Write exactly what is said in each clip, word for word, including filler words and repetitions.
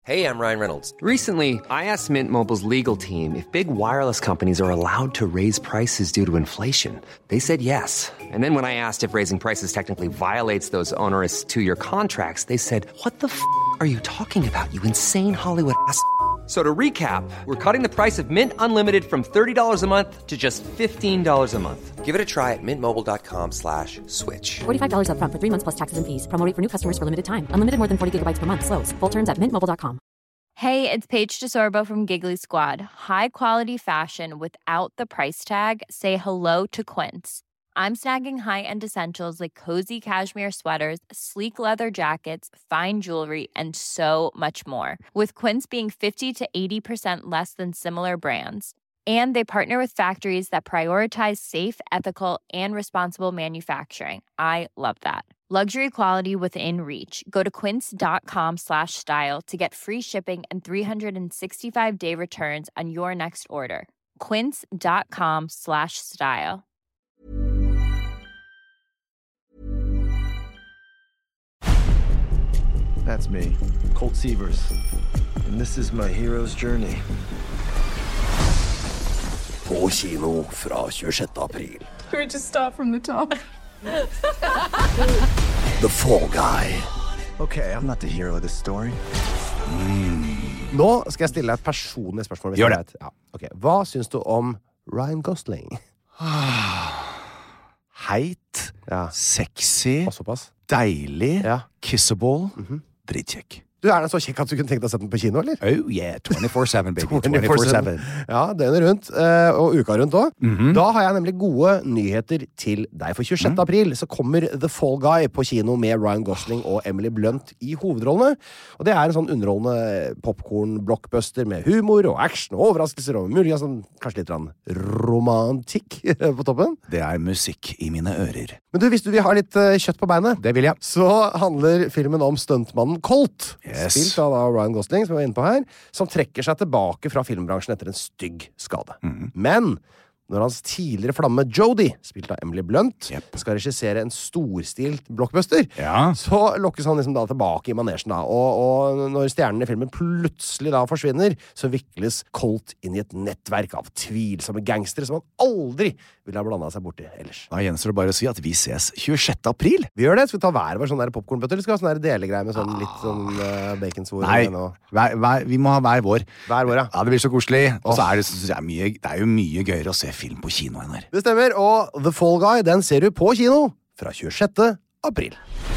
Hey, I'm Ryan Reynolds. Recently, I asked Mint Mobile's legal team if big wireless companies are allowed to raise prices due to inflation. They said yes. And then when I asked if raising prices technically violates those onerous two-year contracts, they said, what the f*** are you talking about, you insane Hollywood ass f- So to recap, we're cutting the price of Mint Unlimited from thirty dollars a month to just fifteen dollars a month. Give it a try at mintmobile.com slash switch. forty-five dollars up front for three months plus taxes and fees. Promo rate for new customers for limited time. Unlimited more than forty gigabytes per month. Slows full terms at mint mobile dot com. Hey, it's Paige DeSorbo from Giggly Squad. High quality fashion without the price tag. Say hello to Quince. I'm snagging high-end essentials like cozy cashmere sweaters, sleek leather jackets, fine jewelry, and so much more. With Quince being fifty to eighty percent less than similar brands. And they partner with factories that prioritize safe, ethical, and responsible manufacturing. I love that. Luxury quality within reach. Go to quince.com slash style to get free shipping and three sixty-five day returns on your next order. Quince.com slash style. That's me, Colt Sievers. And this is my hero's journey. På kino fra tjuesjette april. Can we just start from the top? The Fall Guy. Okay, I'm not the hero of this story. Nå skal jeg stille deg et personlig spørsmål. Gjør det. Ja. Okay. Hva syns du om Ryan Gosling? Heit, Ja. sexy, Og såpass. deilig, Ja. kissable, dritkjekk. Du, er den så kjekk at du kunne tenkt deg å sette den på kino, eller? Oh yeah, twenty-four seven, baby. twenty-four seven. Ja, døgnet rundt, eh, og uka rundt også. Da har jeg nemlig gode nyheter til deg. For tjuesjette april så kommer The Fall Guy på kino med Ryan Gosling og Emily Blunt i hovedrollene. Og det er en sånn underholdende popcorn-blockbuster med humor og action og overraskelser og muligens sånn, kanskje litt rann romantikk på toppen. Det er musikk i mine ører. Men du, hvis du vil ha litt eh, kjøtt på beinet, Det vil jeg. så handler filmen om stuntmannen Colt, Yes. spilt av da Ryan Gosling, som vi var inne på her, som trekker seg tilbake fra filmbransjen etter en stygg skade. Men når hans tidligere flamme Jodie, spilt av Emily Blunt, Yep. skal regissere en storstilt blockbuster, Ja. så lokkes han liksom da tilbake i manesjen da. Og, og når stjernen i filmen plutselig da forsvinner, så vikles Colt inn i et nettverk av tvilsomme gangstere som han aldri ville ha blandet seg borti ellers. Da gjenstår det bare å si at vi ses tjuesjette april. Vi gjør det. Skal vi ta hver vår sånn der popcornbøtter, eller skal vi ha sånn der delegreie med sånn litt sånn uh, baconsvor? Nei, og- hver, hver, vi må ha hver vår. Hver vår, ja. Ja, det blir så koselig. Og så er det, synes jeg, mye, det er jo mye gøyere å se film på kinoen her. Det stemmer, og The Fall Guy, den ser du på kino fra tjuesjette april.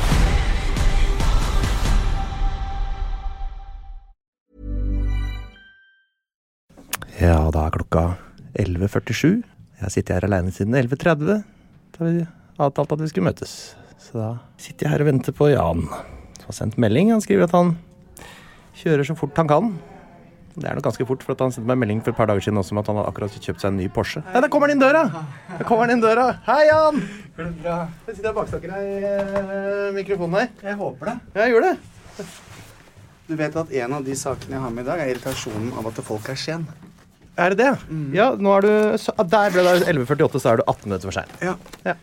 Ja, da er klokka elleve førtisju. Jeg har sittet her alene siden elleve tretti, da vi avtalte at vi skulle møtes. Så da sitter jeg her og venter på Jan, som har sendt melding. Han skriver at han kjører så fort han kan. Det er nok ganske fort, for at han sendte meg en melding for et par dager siden også om at han har akkurat kjøpt seg en ny Porsche. Ja, der kommer han inn døra! Der kommer han inn døra! Hei, Jan! Går det bra? Jeg sitter og baksnakker deg i uh, mikrofonen her. Jeg håper det. Ja, jeg gjør det. Du vet at en av de sakene jeg har med i dag er irritasjonen av at folk er sen. Er det det? Ja, nå er du... Så, ah, der ble det elleve førtiåtte, så er du atten minutter for sent. Ja. Ja.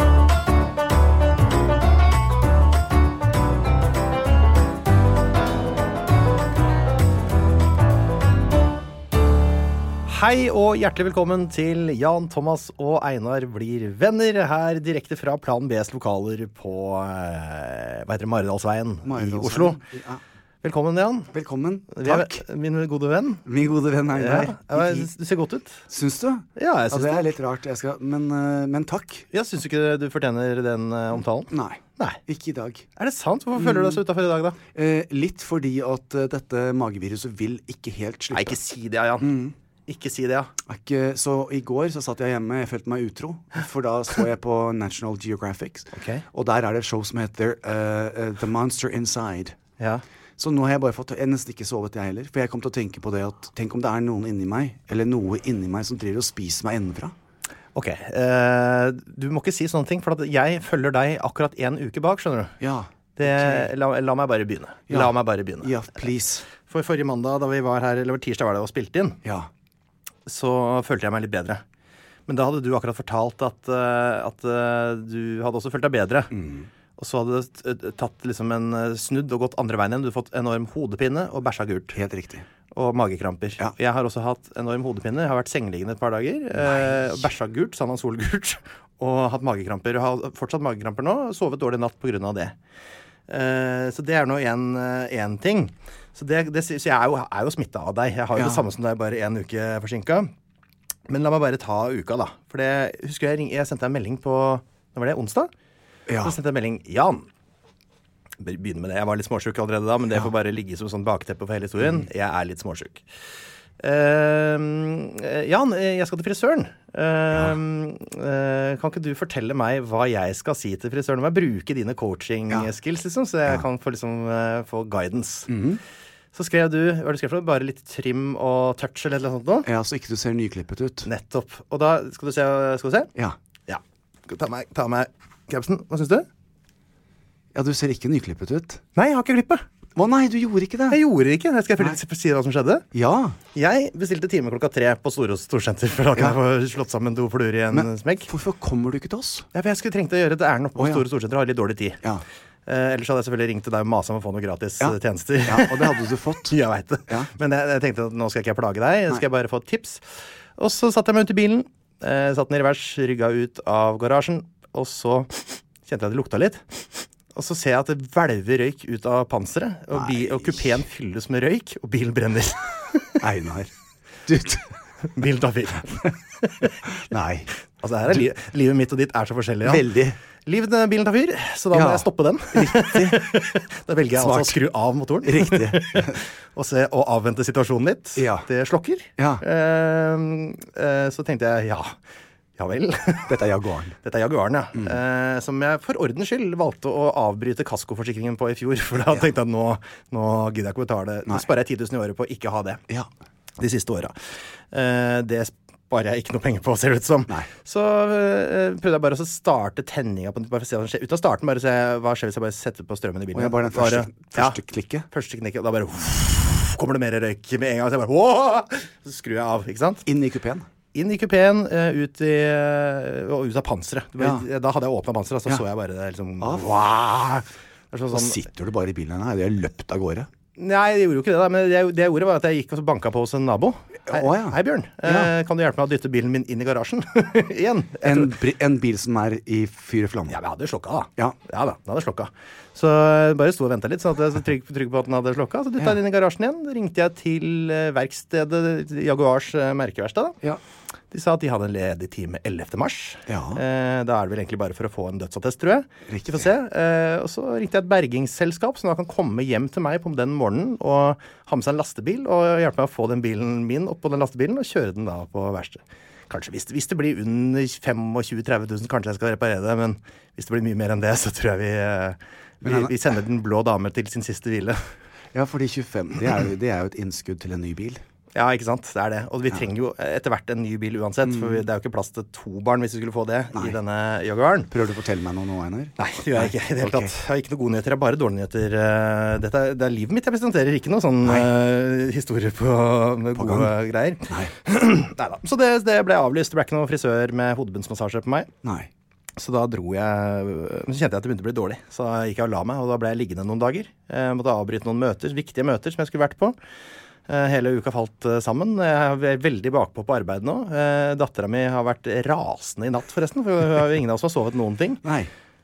Hei og hjertelig velkommen til Jan, Thomas og Einar blir venner her direkte fra Plan B's lokaler på, eh, hva heter det, Maridalsveien i Oslo. Ja. Velkommen, Jan. Velkommen. Vi er Takk. Min gode venn. Min gode venn Einar. Ja, ja, du ser godt ut. Syns du? Ja, jeg Ja, synes det det. er litt rart, jeg skal, men, eh, men takk. Ja, synes du ikke du fortjener den eh, omtalen? Nei, Nei. ikke i dag. Er det sant? Hvorfor føler du deg så utenfor i dag, da? Eh, litt fordi at eh, dette mageviruset vil ikke helt slippe. Nei, ikke si det, Jan. Mm. Ikke si det, ja. Er Ikke, så i går så satt jeg hjemme, jeg følte meg utro, for da så jeg på National Geographic, Ok. og der er det et show som heter eh, eh, The Monster Inside. Ja. Så nå har jeg bare fått, jeg har nesten ikke sovet jeg heller, for jeg kom til å tenke på det at, tenk om det er noen inni meg, eller noe inni meg som driver og spiser meg innenfra. Ok, eh, du må ikke si sånne ting, for at jeg følger deg akkurat en uke bak, skjønner du? Ja. Det, la, la meg bare begynne. Ja. La meg bare begynne. Ja, please. For forrige mandag, da vi var her, eller tirsdag var det, og spilte inn, Ja. så følte jeg meg litt bedre. Men da hadde du akkurat fortalt at, eh, at eh, du hadde også følt deg bedre. Mm. og så hadde du tatt liksom en snudd og gått andre veien igjen. Du hadde fått enorm hodepine og bæsja gult. Helt riktig. Og magekramper. Ja. Jeg har også hatt enorm hodepine. Jeg har vært sengeliggende et par dager. Eh, bæsja gult, San Sol-gult. Og hatt magekramper. Jeg har fortsatt magekramper nå. Sovet dårlig natt på grunn av det. Eh, så det er nå en, en ting. Så, det, det, så jeg er jo, er jo smittet av deg. Jeg har jo ja. det samme som deg, bare en uke forsinket. Men la meg bare ta uka da. For det, husker jeg, jeg sendte en melding på, når var det, onsdag? Ja. Så sendte jeg en melding, Jan. Begynne med det. Jeg var litt småsjuk allerede da, men det ja. får bare ligge som sånn bakteppe for hele historien. Mm. Jeg er litt småsjuk. Uh, Jan, jeg skal til frisøren. Uh, ja. uh, kan ikke du fortelle meg hva jeg skal si til frisøren? Jeg bruke dine coaching-skills, liksom, så jeg ja. kan få, liksom, uh, få guidance. Mm-hmm. Så skrev du, hva du skrev for? Bare litt trim og touch eller noe sånt nå? Ja, så ikke du ser nyklippet ut. Nettopp. Og da, skal du se? Skal du se? Ja. Ja. Ta meg, ta meg capsen. Hva synes du? Ja, du ser ikke nyklippet ut. Nei, jeg har ikke klippet. Å nei, du gjorde ikke det. Jeg gjorde det ikke. Jeg skal jeg si hva som skjedde? Ja. Jeg bestilte time klokka tre på Storås Storsenter for at jeg får slått sammen to fluer i en Men, smekk. Hvorfor kommer du ikke til oss? Ja, for jeg skulle trengte å gjøre et ærend oppe på oh, ja. Store Storsenter og ha litt dårlig tid. Ja. Eh, ellers hadde jeg selvfølgelig ringt til deg og maset om å få noen gratis ja. tjenester. Ja, og det hadde du fått. Jeg vet det. Ja. Men jeg, jeg tenkte at nå skal jeg ikke plage deg. Jeg skal jeg bare få et tips. Og så satte jeg meg ut i bilen. Eh, satt den i revers, rygga ut av garasjen. Og så kjente jeg at det lukta litt. Og så ser jeg at det hvelver røyk ut av panseret, og, bi- og kupeen fylles med røyk, og bilen brenner. Einar. Du... Bilen tar fyr. Nei. Altså, her er li- livet mitt og ditt er så forskjellig. Ja. Veldig. Livet med bilen tar fyr, så da må ja. jeg stoppe den. Riktig. Da velger jeg Smart. altså å skru av motoren. Riktig. og, se, og avvente situasjonen litt. Ja. Det slokker. Ja. Uh, uh, så tenkte jeg, ja... Ja vel. Dette er Jaguaren. Dette er Jaguaren, ja. Mm. Eh, som jeg for ordens skyld valgte å avbryte kaskoforsikringen på i fjor. For da ja. tenkte jeg at nå, nå gidder jeg ikke å betale. Nå sparer jeg ti tusen i året på å ikke ha det. Ja. De siste årene. Eh, det sparer jeg ikke noe penger på, ser det ut som. Nei. Så eh, prøvde jeg bare å starte tenninga på bare for å se hva som skjer. Ut av starten bare se hva skjer hvis jeg bare setter på strømmen i bilen. Og jeg bare den første, bare, første ja, klikket? Første klikket. Og da bare uff, kommer det mer røyk med en gang. Så jeg bare åh! Så skrur jeg av, ikke sant? Inn i kupeen? Inn i kupeen, uh, ut, i, uh, og ut av panseret. Ja. Da hadde jeg åpnet panseret, så ja. så jeg bare det liksom... Wow! Det sånn, så sitter du bare i bilen her, det er løpt av gårde. Nei, jeg gjorde jo ikke det da, men det, det jeg gjorde var at jeg gikk og banka på hos en nabo. Hei, oh, ja. hei Bjørn, ja. uh, kan du hjelpe meg å dytte bilen min inn i garasjen? Igjen. En, en bil som er i fyr og flamme. Ja, men jeg hadde slokka da. Ja. Ja da, den hadde slokka. Så jeg bare sto og ventet litt, så at jeg var trygg, trygg på at den hadde slokka. Så dytta jeg ja. inn i garasjen igjen. Ringte jeg til uh, verkstedet, Jaguars uh, merkeverksted da. Ja. De sa at de hadde en ledig time ellevte mars. Ja. Eh, da er det vel egentlig bare for å få en dødsattest, tror jeg. Riktig. Vi får se. Eh, og så ringte jeg et bergingsselskap som da kan komme hjem til meg på den morgenen og ha med seg en lastebil og hjelpe meg å få den bilen min opp på den lastebilen og kjøre den da på verksted. Kanskje hvis, hvis det blir under tjuefem til tretti tusen, kanskje jeg skal reparere det, men hvis det blir mye mer enn det, så tror jeg vi, eh, vi, vi sender den blå dame til sin siste hvile. Ja, fordi tjuefem, det er, det er jo et innskudd til en ny bil. Ja, ikke sant? Det er det. Og vi trenger jo etter hvert en ny bil uansett, for det er jo ikke plass til to barn hvis vi skulle få det Nei. I denne Jaguaren. Prøver du å fortelle meg noe nå, Einar? Nei, det gjør jeg ikke i det hele tatt. Jeg har ikke noen gode nyheter, jeg har bare dårlige nyheter. Dette er, det er livet mitt jeg presenterer, ikke noe sånn uh, historie på, med på gode gang. Greier. Nei. Neida. Så det, det ble avlyst. Det ble ikke noen frisør med hodebunnsmassasje på meg. Nei. Så da dro jeg, så kjente jeg at det begynte å bli dårlig. Så da gikk jeg og la meg, og da ble jeg liggende noen dager. Jeg måtte avbryte noen møter, viktige møter som jeg skulle vært på. Hele uka falt sammen. Jeg er veldig bakpå på arbeid nå. Datteren min har vært rasende i natt, forresten. For det er jo ingen av oss som har sovet noen ting. Nei.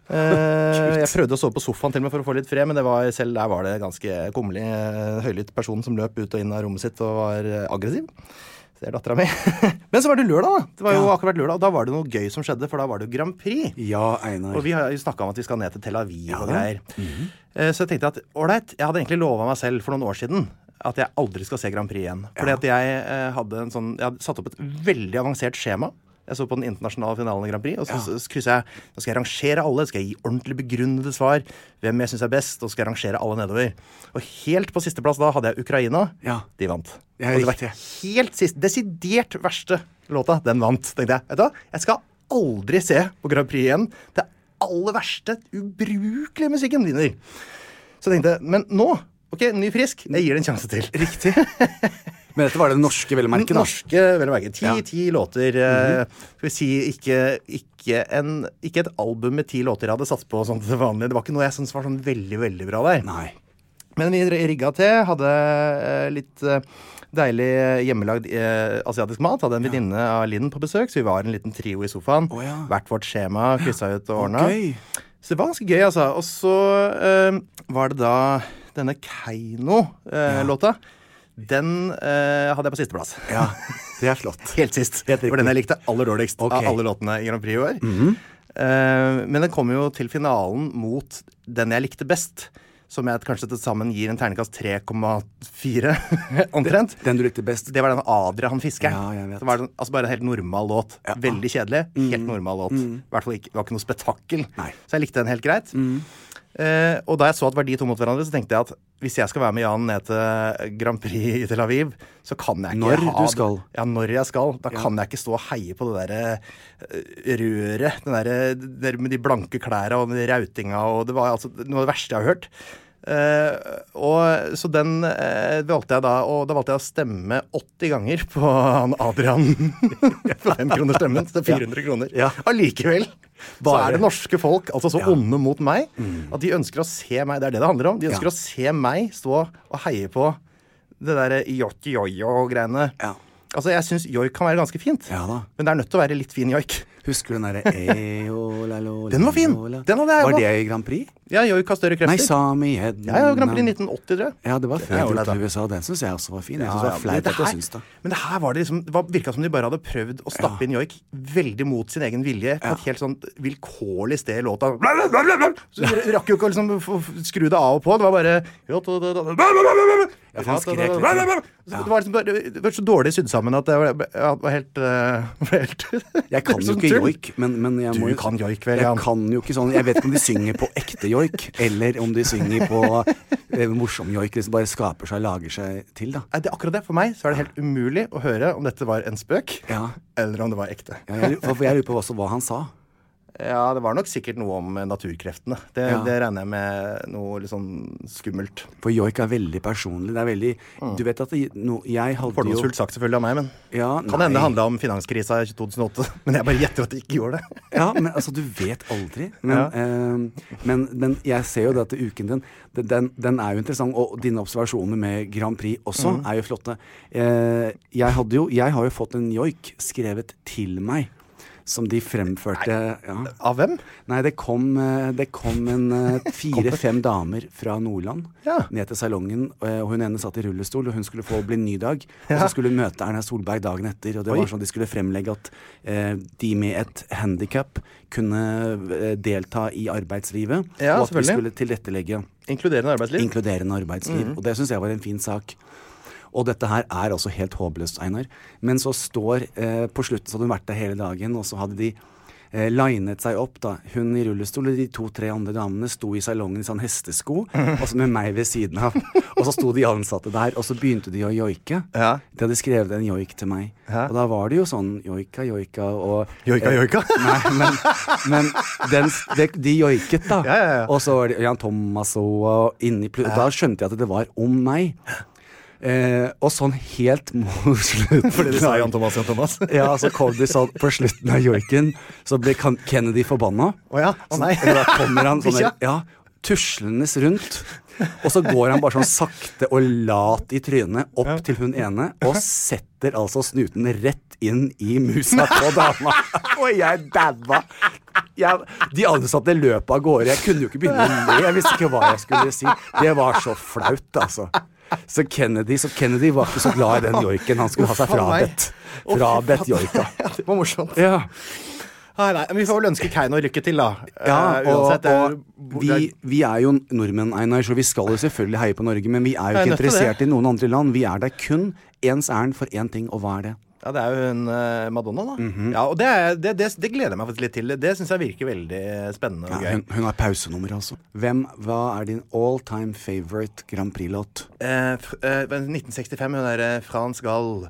Jeg prøvde å sove på sofaen til og med for å få litt fred, men det var, selv der var det ganske kummelig. Høylytt person som løp ut og inn av rommet sitt og var aggressiv. Det er datteren min. Men så var det lørdag da. Det var jo ja. akkurat lørdag, og da var det noe gøy som skjedde, for da var det jo Grand Prix. Ja, Einar. Og vi har jo snakket om at vi skal ned til Tel Aviv ja, og greier. Mm-hmm. Så jeg tenkte at, alright, jeg hadde egentlig lovet meg selv for noen år siden at jeg aldri skal se Grand Prix igjen. Fordi ja. at jeg eh, hadde en sånn, jeg hadde satt opp et veldig avansert skjema. Jeg så på den internasjonale finalen i Grand Prix, og så, ja. så krysser jeg, nå skal jeg rangere alle, skal jeg gi ordentlig begrunnede svar, hvem jeg synes er best, og skal jeg rangere alle nedover. Og helt på siste plass da hadde jeg Ukraina, ja. De vant. Ja, og det var helt sist, desidert verste låta, den vant, tenkte jeg. Vet du hva? Jeg skal aldri se på Grand Prix igjen. Det aller verste, ubrukelige musikken vinner. Så tenkte jeg, men nå, ok, ny frisk, jeg gir det en sjanse til. Riktig. Men dette var det norske velmerket da? Norske velmerket. Ti, ja. ti låter. Mm-hmm. Skal vi si ikke, ikke ikke, en, ikke et album med ti låter jeg hadde satt på sånn til vanlig. Det var ikke noe jeg synes var sånn veldig, veldig bra der. Nei. Men vi rigga til, hadde uh, litt uh, deilig hjemmelagd uh, asiatisk mat. Hadde en venninne ja. av Linn på besøk, så vi var en liten trio i sofaen. Oh, ja. Hvert vårt skjema, krysset ut og ordnet. Okay. Så det var ganske gøy, altså. Og så uh, var det da denne Keiino-låta. Uh, ja. Den uh, hadde jeg på siste plass. Ja, det er flott. Helt sist. For den jeg likte aller dårligst okay. av alle låtene i Grand Prix i år. Mm-hmm. uh, men den kom jo til finalen mot den jeg likte best. Som jeg kanskje til sammen gir en terningkast tre komma fire omtrent. Den, den du likte best. Det var den Adria han fisker. Ja, jeg vet. Det var den, altså bare en helt normal låt. Ja. Veldig kjedelig. Mm. Helt normal låt. Mm. I hvert fall ikke, det var ikke noe spektakkel. Nei. Så jeg likte den helt greit. Mm. Eh, og da jeg så at det var de to mot hverandre, så tenkte jeg at hvis jeg skal være med Jan ned til Grand Prix i Tel Aviv, så kan jeg ikke når ha... Når du skal. Ja, når jeg skal. Da ja. kan jeg ikke stå og heie på det der røret. Den der, der med de blanke klærne og med de rautinga, og det var altså noe av det verste jeg har hørt. Uh, og så den uh, valgte jeg da og da valgte jeg å stemme åtti ganger på han Adrian for fem kroner stemmen, så det er fire hundre kroner ja. Allikevel så er det norske folk altså så ja. onde mot meg mm. at de ønsker å se meg, det er det det handler om de ønsker ja. å se meg stå og heie på det der joik-joik-greiene ja. Altså jeg synes joik kan være ganske fint ja, da. Men det er nødt til å være litt fin joik. Husker du den der Den var fin, den hadde jeg Var det i Grand Prix? Ja, joik har større krefter. Nei, Sami Head. Ja, ja, Grand Prix nitten åtti, tror jeg. Ja, det var før til U S A. Den synes jeg også var fin. Jeg synes det var flaut at jeg synes det. Men det her var det liksom, det virket som de bare hadde prøvd å stappe ja. inn joik veldig mot sin egen vilje. På ja. et helt sånn vilkårlig sted i låta. Så du rakk jo ikke å liksom skru det av og på. Det var bare... Ja, for han skrek litt. Ja. Det var liksom bare, det var så dårlig sydd sammen at det var, ja, det var helt, uh, helt jeg kan jo ikke joik, men, men jeg må du kan joik vel, jeg ja. kan jo ikke sånn, jeg vet ikke om de synger på ekte joik, eller om de synger på eh, morsom joik, som bare skaper seg, lager seg til da. Det er akkurat det, for meg så er det helt umulig å høre om dette var en spøk, ja. eller om det var ekte. Ja, jeg, for jeg lurer på også hva han sa. Ja, det var nok sikkert noe om naturkreftene. Det, ja. det regner jeg med noe litt sånn skummelt. For joik er veldig personlig. Det er veldig... Mm. Du vet at det, no, jeg hadde jo... Fordomsfullt sagt selvfølgelig av meg, men... Ja, kan hende det handlet om finanskrisa i to tusen og åtte. Men jeg bare gjetter at de ikke gjorde det. Ja, men altså, du vet aldri. Men, ja. eh, men, men jeg ser jo det at uken din, den, den er jo interessant. Og dine observasjoner med Grand Prix også mm. er jo flotte. Eh, jeg, hadde jo, jeg har jo fått en joik skrevet til meg. Som de fremførte ja. Av hvem? Nei, det kom, det kom en fire-fem damer fra Nordland ja. ned til salongen, og hun ene satt i rullestol, og hun skulle få bli ny dag, ja. og så skulle hun møte Erna Solberg dagen etter, og det Oi. var sånn de skulle fremlegge at eh, de med et handicap kunne eh, delta i arbeidslivet, ja, og at vi skulle tilrettelegge Inkluderende arbeidsliv. Inkluderende arbeidsliv, mm. og det synes jeg var en fin sak. Og dette her er altså helt håpløst, Einar. Men så står, eh, på slutten så hadde hun vært der hele dagen, og så hadde de eh, linet seg opp da. Hun i rullestol, og de to-tre andre damene sto i salongen i sånn hestesko, og så med meg ved siden av. Og så sto de ansatte der, og så begynte de å joike. Ja. De hadde skrevet en joik til meg. Ja. Og da var det jo sånn, joika, joika, og... Joika, eh, joika? Nei, men, men den, de, de joiket da. Ja, ja, ja. Og så var det Jan Thomas og inni... Ja. Da skjønte jeg at det var om meg. Eh, og sånn helt mot slutten fordi de sa Jan Thomas, Jan Thomas ja, så kom de sånn på slutten av joiken så ble Kennedy forbanna Åja, oh ja, å oh nei så, da kommer han sånn der, ja, tuslenes rundt og så går han bare sånn sakte og lat i trynet opp ja. til hun ene og setter altså snuten rett inn i musa på dama og jeg dabba jeg, de andre satt i løpet av gårde jeg kunne jo ikke begynne å le jeg visste ikke hva jeg skulle si det var så flaut altså Så Kennedy, så Kennedy var ikke så glad i den joiken. Han skulle ha seg frabedt. Frabedt joika. Det var morsomt. Ja. Nei, nei, men vi får vel ønske Keiino lykke til da. Ja, og, Uansett, og vi, vi er jo nordmenn, Einar, så vi skal jo selvfølgelig heie på Norge, men vi er jo ikke interessert i noen andre land. Vi er der kun ens ærend for én ting, og hva er det? Ja, det er jo en uh, Madonna da. Mm-hmm. Ja, og det, er, det, det, det gleder jeg meg faktisk litt til. Det synes jeg virker veldig spennende og ja, gøy. Hun, hun har pausenummer altså. Hvem, hva er din all-time favorite Grand Prix-låt? Uh, uh, nitten sekstifem, hun er uh, Frans Gall.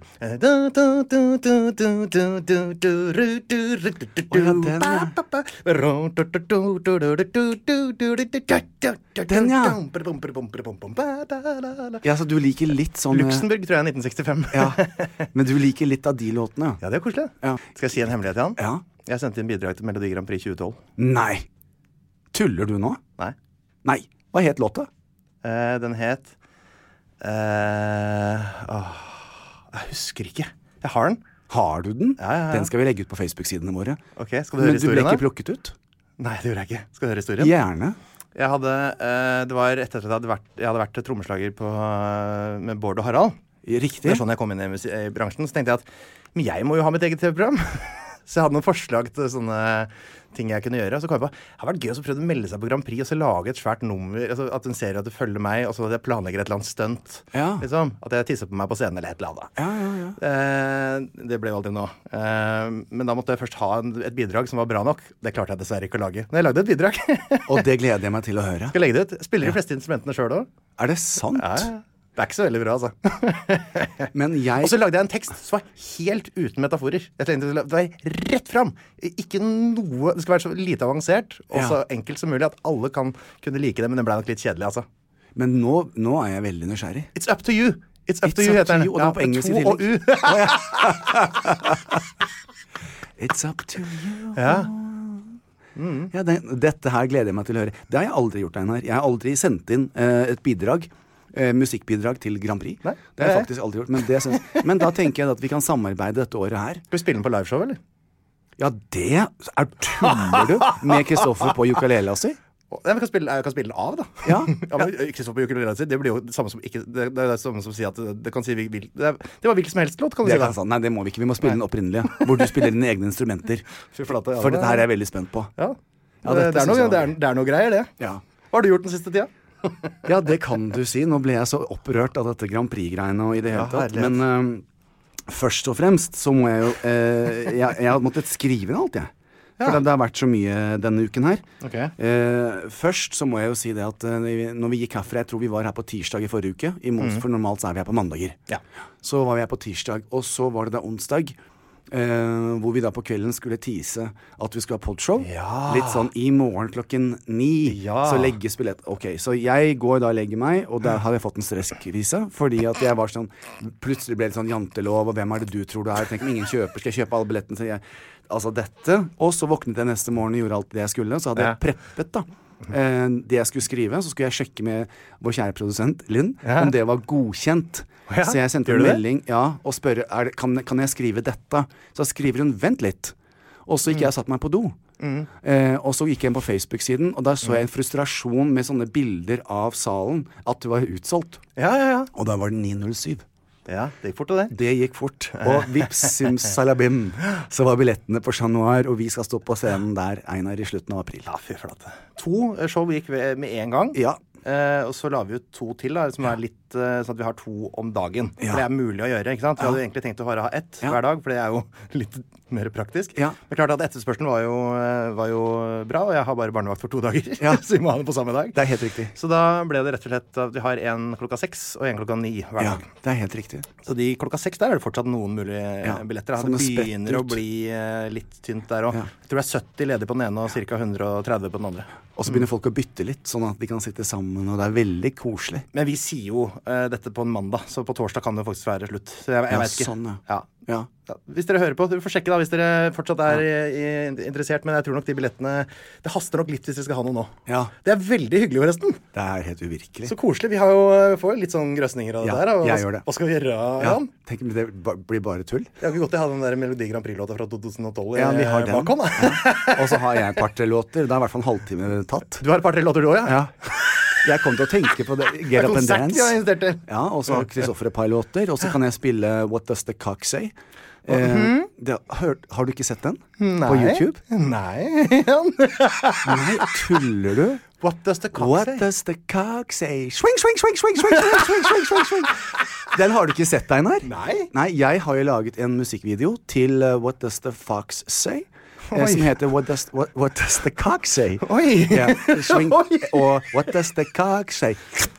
Den, ja. Ja, så du liker litt sånn... Luxemburg, tror jeg, nitten sekstifem. Ja. Men du liker litt av de låtene. Ja, det er koselig. Ja. Skal jeg si en hemmelighet til han? Ja. Jeg sendte inn bidrag til Melodi Grand Prix tjue tolv. Nei. Tuller du nå? Nei. Nei. Hva het låta? Eh, den het eh, åh, Jeg husker ikke. Jeg har den. Har du den? Ja, ja, ja. Den skal vi legge ut på Facebook-sidene våre. Ok, skal du høre Men du ble historien ikke da? plukket ut? Nei, det gjorde jeg ikke. Skal du høre historien? Gjerne. Jeg hadde, eh, det var etter at jeg hadde vært, jeg hadde vært trommeslager på, eh, med Bård og Harald. Riktig. Det er sånn jeg kom inn i, musi- i bransjen. Så tenkte jeg at men jeg må jo ha mitt eget T V-program. Så jeg hadde noen forslag til sånne ting jeg kunne gjøre. Og så kom jeg på, det har vært gøy å prøve å melde seg på Grand Prix og så lage et svært nummer, altså at en serie at du følger meg, og så at jeg planlegger et eller annet stunt. Ja. Liksom. At jeg tisser på meg på scenen eller et eller annet. Ja, ja, ja. Eh, det ble jo alltid nå. Eh, men da måtte jeg først ha en, et bidrag som var bra nok. Det klarte jeg dessverre ikke å lage. Men jeg lagde et bidrag. Og det gleder jeg meg til å høre. Skal legge det ut. Jeg spiller de fleste instrumentene selv også. Er det sant? Ja, det er ikke så veldig bra, altså. Men jeg... Og så lagde jeg en tekst som var helt uten metaforer. Jeg tenkte det var rett fram. Ikke noe, det skal være så lite avansert, og så Ja. enkelt som mulig, at alle kan kunne like det, men det ble nok litt kjedelig, altså. Men nå, nå er jeg veldig nysgjerrig. It's up to you. It's up It's to you, up heter to den. you, og det var på engelsk i to og U. It's up to you. Ja. Mm. Ja, det, dette her gleder jeg meg til å høre. Det har jeg aldri gjort, Einar. Jeg har aldri sendt inn eh, et bidrag, eh, musikkbidrag til Grand Prix. Nei, det har jeg det- faktisk aldri gjort. Men, det synes, men da tenker jeg at vi kan samarbeide dette året her. Skal vi spille den på liveshow, eller? Ja, det er tuller du med Kristoffer på ukulele si? Nei, vi kan spille, jeg kan spille den av, da. Ja. Ja, men Kristoffer Ukulele, det blir jo det samme som ikke Det, det er det samme som å si at det, det kan si vil, vil, det, er, det var hvilken som helst låt, kan du Det si. kan Da. jeg si. Nei, det må vi ikke. Vi må spille den opprinnelige. Hvor du spiller dine egne instrumenter. Fy flate, ja, For det- dette her er jeg veldig spent på. Ja. Ja, det, dette det, er synes noe, jeg det, var er, det er noe greier, det. Ja. Hva har du gjort den siste tida? Ja, det kan du si. Nå ble jeg så opprørt av dette Grand Prix-greiene og i det hele Ja, tatt. herlighet. Men uh, først og fremst så må jeg jo uh, jeg, jeg har måttet skrive inn alt, jeg. For Ja. det, det har vært så mye denne uken her. Ok. Uh, først så må jeg jo si det at uh, når vi gikk herfra, jeg tror vi var her på tirsdag i forrige uke, i Mons, for normalt så er vi her på mandager. Ja. Så var vi her på tirsdag, og så var det da onsdag, Uh, hvor vi da på kvelden skulle tease at vi skulle ha podshow. Ja. Litt sånn i morgen klokken ni. Ja. Så legges billett. Ok, så jeg går da og legger meg, og der hadde jeg fått en stresskrise. Fordi at jeg var sånn plutselig ble det sånn jantelov, og hvem er det du tror du er? Tenk om ingen kjøper, skal jeg kjøpe alle billettene? Så jeg, altså dette. Og så våknet jeg neste morgen og gjorde alt det jeg skulle. Så hadde Ja. jeg preppet da eh, det jeg skulle skrive. Så skulle jeg sjekke med vår kjære produsent Linn Ja. om det var godkjent. Ja, Så jeg sendte gjør en du det? melding ja, og spørre er det, kan, kan jeg skrive dette. Så skriver hun vent litt. Og så gikk jeg og satt meg på do. Mm. Eh, og så gikk jeg inn på Facebook-siden, og der så jeg en frustrasjon med sånne bilder av salen, at det var utsolgt. Ja, ja, ja. Og da var det ni null syv. Ja, det gikk fort det. Det gikk fort. Og vips, simsalabim, så var billettene på Chat Noir, og vi skal stå på scenen der, Einar, i slutten av april. Ja, fy flate. To eh, show gikk ved- med en gang. Ja. Eh, og så la vi ut to til, da, som er litt eh, sånn at vi har to om dagen. Ja. For det er mulig å gjøre, ikke sant? Vi Ja. hadde jo egentlig tenkt å bare ha ett Ja. hver dag, for det er jo litt mer praktisk. Ja. Men klart at etterspørselen var jo, eh, var jo bra, og jeg har bare barnevakt for to dager, Ja. så vi må ha det på samme dag. Det er helt riktig. Så da ble det rett og slett at vi har en klokka seks og en klokka ni hver Ja, dag. det er helt riktig. Så de klokka seks der er det fortsatt noen mulige Ja, billetter. sånne Det begynner spredt å ut. bli eh, litt tynt der òg. Ja. Jeg tror det er sytti ledige på den ene og ca. hundre og tretti på den andre. Og så begynner folk å bytte litt, sånn at de kan sitte sammen, og det er veldig koselig. Men vi sier jo eh, dette på en mandag, så på torsdag kan det faktisk være slutt. Så jeg, jeg Ja, vet ikke. sånn, ja. Ja. Ja. Ja. Hvis dere hører på, dere får sjekke da, hvis dere fortsatt er i, i, interessert. Men jeg tror nok de billettene Det haster nok litt hvis dere skal ha noe nå. Ja, Det er veldig hyggelig, forresten. det er helt uvirkelig. Så koselig. Vi har jo vi får jo litt sånn grøsninger av det Ja, der. Og, jeg hva, gjør det. hva skal vi gjøre, Ja, Jan? tenk om det ba- blir bare tull. Jeg har ikke gått til å ha den der Melodi Grand Prix-låta fra to tusen og tolv Ja, vi har eh, den. bakom, da. Og så har jeg et par-tre låter. Det er i hvert fall en halvtime tatt. Du har et par-tre låter du òg, ja? Ja. Jeg kom til å tenke på det. Det Get er Up and konsert Dance. vi har investert til. Ja, og så har Kristoffer et par låter. Og så kan jeg spille What Does the Cock Say? Eh, det, hør, har du ikke sett den? Nei. På YouTube? Nei, Jan. Nei, tuller du? What does the cock What say? does the cock say? Swing, swing, swing, swing, swing, swing, swing, swing, swing, swing. Den har du ikke sett, Einar? Nei. Nei, jeg har jo laget en musikkvideo til uh, What Does the Fox Say? Eh, Oi. som heter What Does, what, what does the Cock Say? Oi. Ja, swing, Oi. og What Does the Cock Say?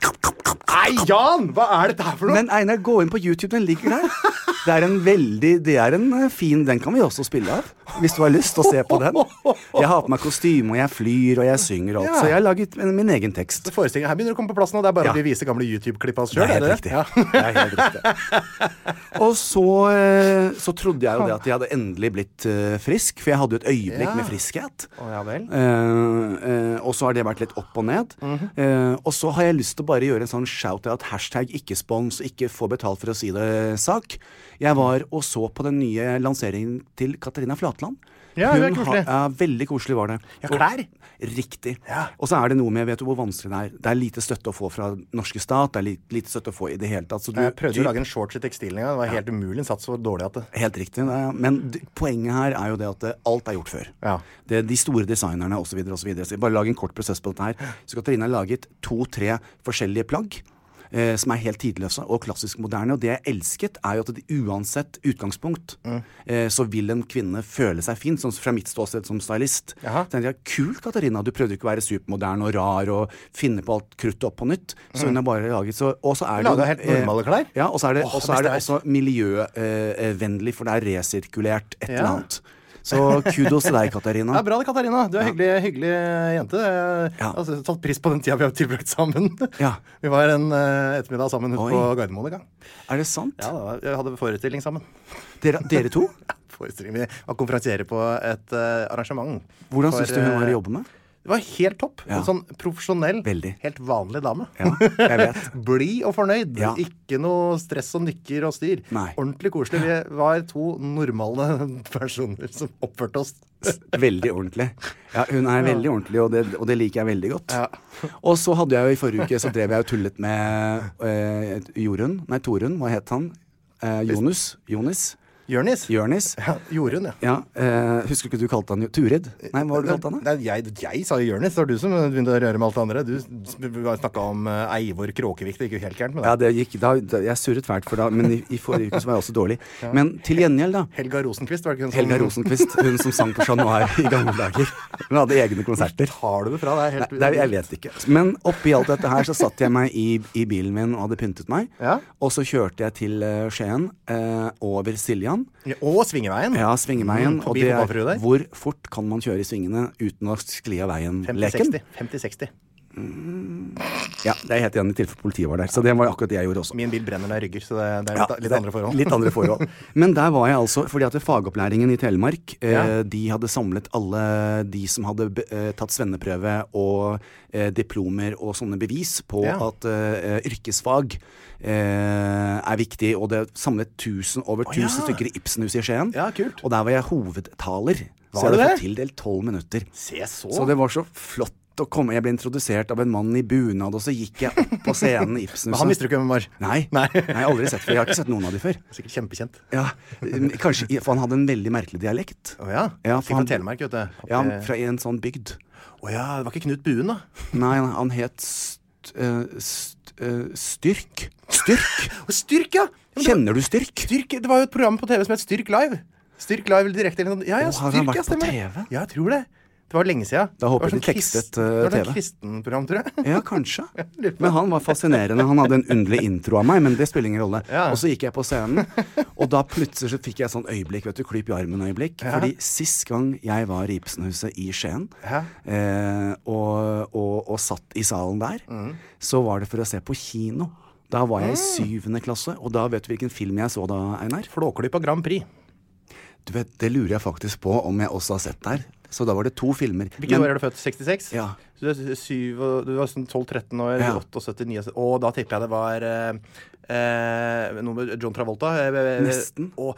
Nei, Jan! Hva er dette her for noe? Men Einar, gå inn på YouTube, den ligger der. Det er en veldig, det er en fin, den kan vi også spille av, hvis du har lyst til å se på den. Jeg har på meg kostyme, og jeg flyr, og jeg synger og alt, Ja. så jeg har laget min, min egen tekst. Forestillingen her begynner å komme på plass nå. Det er bare Ja. å vise gamle YouTube-klipp av oss Det selv. er helt det? riktig. Ja. Det er helt riktig. Og så, eh, så trodde jeg jo det at jeg hadde endelig blitt eh, frisk, for jeg hadde jo et øyeblikk Ja. med friskhet. Å, ja vel. Eh, eh, og så har det vært litt opp og ned. Mhm. eh, og så har jeg lyst til å bare gjøre en sånn shout-out, hashtag ikke spons, ikke få betalt for å si det sak. Jeg var og så på den nye lanseringen til Katarina Flatland. Ja, det er Hun koselig. har- Ja, veldig koselig var det. Ja, klær. Og, riktig. Og så er det noe med, vet du hvor vanskelig det er? Det er lite støtte å få fra norske stat, det er lite, lite støtte å få i det hele tatt. Så du, Jeg prøvde du, å lage en shorts i tekstilen en gang. Det var helt umulig. Den satt så dårlig at det... Helt riktig. det er- Men d- poenget her er jo det at det, alt er gjort før. Ja. Det er de store designerne osv. osv. Så bare lag en kort prosess på dette her. Så Katarina har laget to-tre forskjellige plagg. Eh, som er helt tidløse og klassisk moderne. Og det jeg elsket, er jo at det, uansett utgangspunkt, Mm. eh, så vil en kvinne føle seg fin, sånn fra mitt ståsted som stylist. Jaha. Så tenkte jeg, kult Katarina, du prøvde ikke å være supermoderne og rar og finne på alt kruttet opp på nytt. Så hun har bare laget så, og så er det Laget helt normale klær? Ja, og så er det, Åh, og så er det det beste også miljøvennlig, for det er resirkulert et Ja. eller annet. Så kudos til deg, Katarina. Ja, bra det, Katarina. Du er en hyggelig, hyggelig jente. Jeg Ja. har altså, tatt pris på den tida vi har tilbrakt sammen. Ja. Vi var en uh, ettermiddag sammen ute Oi. på Gardermoen en gang. Er det sant? Ja, da, vi hadde forestilling sammen. Dere, dere to? Forestilling. Vi var konferansiere på et uh, arrangement. Hvordan For, syns du hun var eh, å jobbe med? Det var helt topp. Ja. En sånn profesjonell, Veldig. helt vanlig dame. Ja, jeg vet. Blid og fornøyd. Ja. Ikke noe stress og nykker og styr. Nei. Ordentlig koselig. Vi var to normale personer som oppførte oss. Veldig ordentlig. Ja, hun er veldig ordentlig, og det, og det liker jeg veldig godt. Ja. Og så hadde jeg jo i forrige uke, så drev jeg jo tullet med eh, Jorunn, nei Torunn, hva het han? Eh, Jonus? Jonis? Jørnis. Jørnis? Ja, Jorunn, ja. Ja, eh, husker ikke du kalte han jo Turid? Nei, hva var det du kalte han da? Nei, jeg, jeg sa jo Jørnis. Det var du som begynte å røre med alt det andre. Du snakka om uh, Eivor Kråkevik. Det gikk jo helt gærent med Ja, det. det gikk, da, da, jeg surret fælt for da, men i, i forrige uke så var jeg også dårlig. Men til gjengjeld da, Helga Rosenquist, var det ikke hun som Helga Rosenquist, hun som sang på Chat Noir i gamle dager. Hun hadde egne konserter. Tar du det fra? Det er helt Nei, det er, jeg vet ikke. Men oppi alt dette her så satt jeg meg i, i bilen min og hadde pyntet meg. Ja. Og så kjørte jeg til uh, Skien, uh, over Siljan. Ja, og Svingeveien. Ja, Svingeveien. Mm, og forbi det fotballfrue er der. hvor fort kan man kjøre i svingene uten å skli av veien-leken. femti seksti. Ja, det er helt enig i tilfelle politiet var der. Så det var akkurat det jeg gjorde også. Min bil brenner når jeg rygger, så det, det er Ja, litt, litt det- andre forhold. Litt andre forhold. Men der var jeg altså, fordi at fagopplæringen i Telemark, eh, Ja. de hadde samlet alle de som hadde eh, tatt svenneprøve og eh, diplomer og sånne bevis på Ja. at eh, yrkesfag eh, er viktig, og det samlet tusen, over Å, tusen ja. stykker i Ibsenhuset i Skien. Ja, kult. Og der var jeg hovedtaler. Var så jeg du hadde det? fått tildelt tolv minutter. Se så. Så det var så flott å komme. Jeg ble introdusert av en mann i bunad, og så gikk jeg opp på scenen i Ibsenhuset. Men han visste du ikke hvem var? Nei, Nei. jeg har aldri sett, for jeg har ikke sett noen av de før. Sikkert kjempekjent. Ja, kanskje, for han hadde en veldig merkelig dialekt. Å ja? Ja, Fikk for fra han- Telemark, vet du. Opp Ja, i- fra en sånn bygd. Å ja, det var ikke Knut Buen, da? Nei, han het st, eh, st, eh, Styrk. Styrk! Å, Styrk, ja! Ja, men det var- Kjenner du Styrk? Styrk, det var jo et program på T V som het Styrk Live. Styrk Live direkte eller noe. Ja, ja, Å, har han Styrk, vært ja, på stemmer. T V? Ja, jeg tror det. Det var lenge siden. Da håper Det var jeg de sånn tekstet, krist- eh, Det var T V. sånn kristenprogram, tror jeg. Ja, kanskje. lurer på. Men han var fascinerende. Han hadde en underlig intro av meg, men det spiller ingen rolle. Ja. Og så gikk jeg på scenen, og da plutselig så fikk jeg sånn øyeblikk, vet du, klyp i armen-øyeblikk. Ja. Fordi sist gang jeg var i Ibsenhuset i Skien, Ja. eh, og, og, og satt i salen der, Mm. så var det for å se på kino. Da var jeg i syvende klasse, og da vet du hvilken film jeg så da, Einar? Flåklypa Grand Prix. Du vet, det lurer jeg faktisk på om jeg også har sett der. Så da var det to filmer. Hvilket år er du født? sekstiseks? Ja. Så du er syv, og du var sånn tolv tretten år, Ja. syttiåtte, niogsytti. Og da tipper jeg det var eh, eh, noe med John Travolta. Eh, eh, Nesten. Og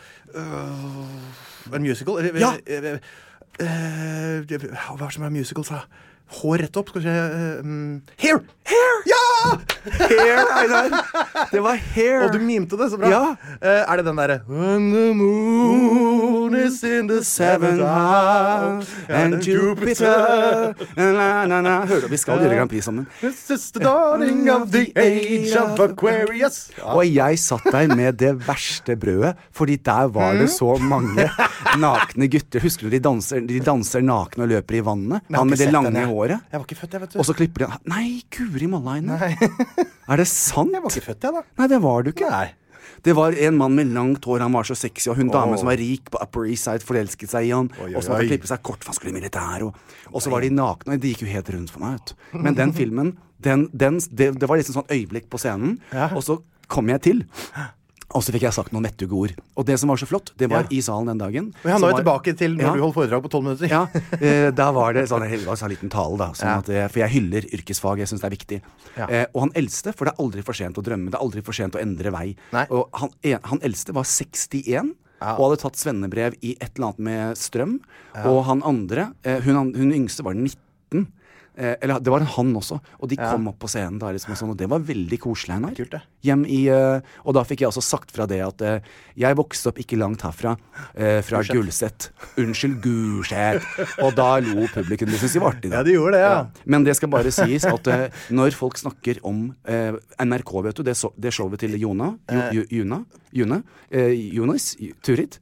øh, en musical? Eller, Ja. eh, eh, eh, hva er det som er musical, sa Hår rett opp, skal vi se eh, um, Hair! Hair! Ja! Hair, Einar! Det var Hair. Og du mimte det så bra. Ja. Eh, er det den derre When the moon is in the seventh house And Jupiter na, na, na. Hør du, vi skal gjøre Grand Prix sammen. This is the dawning of the age of Aquarius. Og jeg satt der med det verste brødet, fordi der var det så mange nakne gutter. Husker du de danser, de danser nakne og løper i vannet? Jeg har Han med ikke det sett lange den, jeg. håret. Jeg var ikke født, jeg, vet du. Og så klipper de Nei, guri malla, Einar. Nei. Nei. Er det sant? Jeg var ikke født, jeg da. Nei, det var du ikke. Nei. Det var en mann med langt hår, han var så sexy, og hun dame Åh. som var rik på Upper East Side forelsket seg i han, Oi, oi, og så måtte oi. han klippe seg kort, for han skulle i militær, og, og så var de nakne, og det gikk jo helt rundt for meg, vet du. Men den filmen, den, den, det, det var liksom sånn øyeblikk på scenen, Ja. og så kom jeg til, og så fikk jeg sagt noen vettuge ord. Og det som var så flott, det var Ja. i salen den dagen. Og han så var jo var- tilbake til når Ja. du holdt foredrag på tolv minutter. Ja, eh, da var det sånn, jeg sa en liten tale da, sånn Ja. at, eh, for jeg hyller yrkesfag, jeg synes det er viktig. Ja. Eh, og han eldste, for det er aldri for sent å drømme, det er aldri for sent å endre vei. Nei. Og han, en, han eldste var sekstien, Ja. og hadde tatt svennebrev i et eller annet med strøm. Og han andre, eh, hun, hun yngste var nitten. Eh, eller det var han også, og de Ja. kom opp på scenen da, liksom, og, sånn, og det var veldig koselig her. Kult, det. Hjem i, eh, og da fikk jeg også sagt fra det at eh, jeg vokste opp ikke langt herfra, eh, fra Gulset. Unnskyld, Gulset. Og da lo publikum, det synes jeg var artig. Da. Ja, de gjorde det, ja. Men det skal bare sies at eh, når folk snakker om eh, N R K, vet du, det, så, det showet til Jona, jo, jo, Juna, June, eh, Jonas, Turid,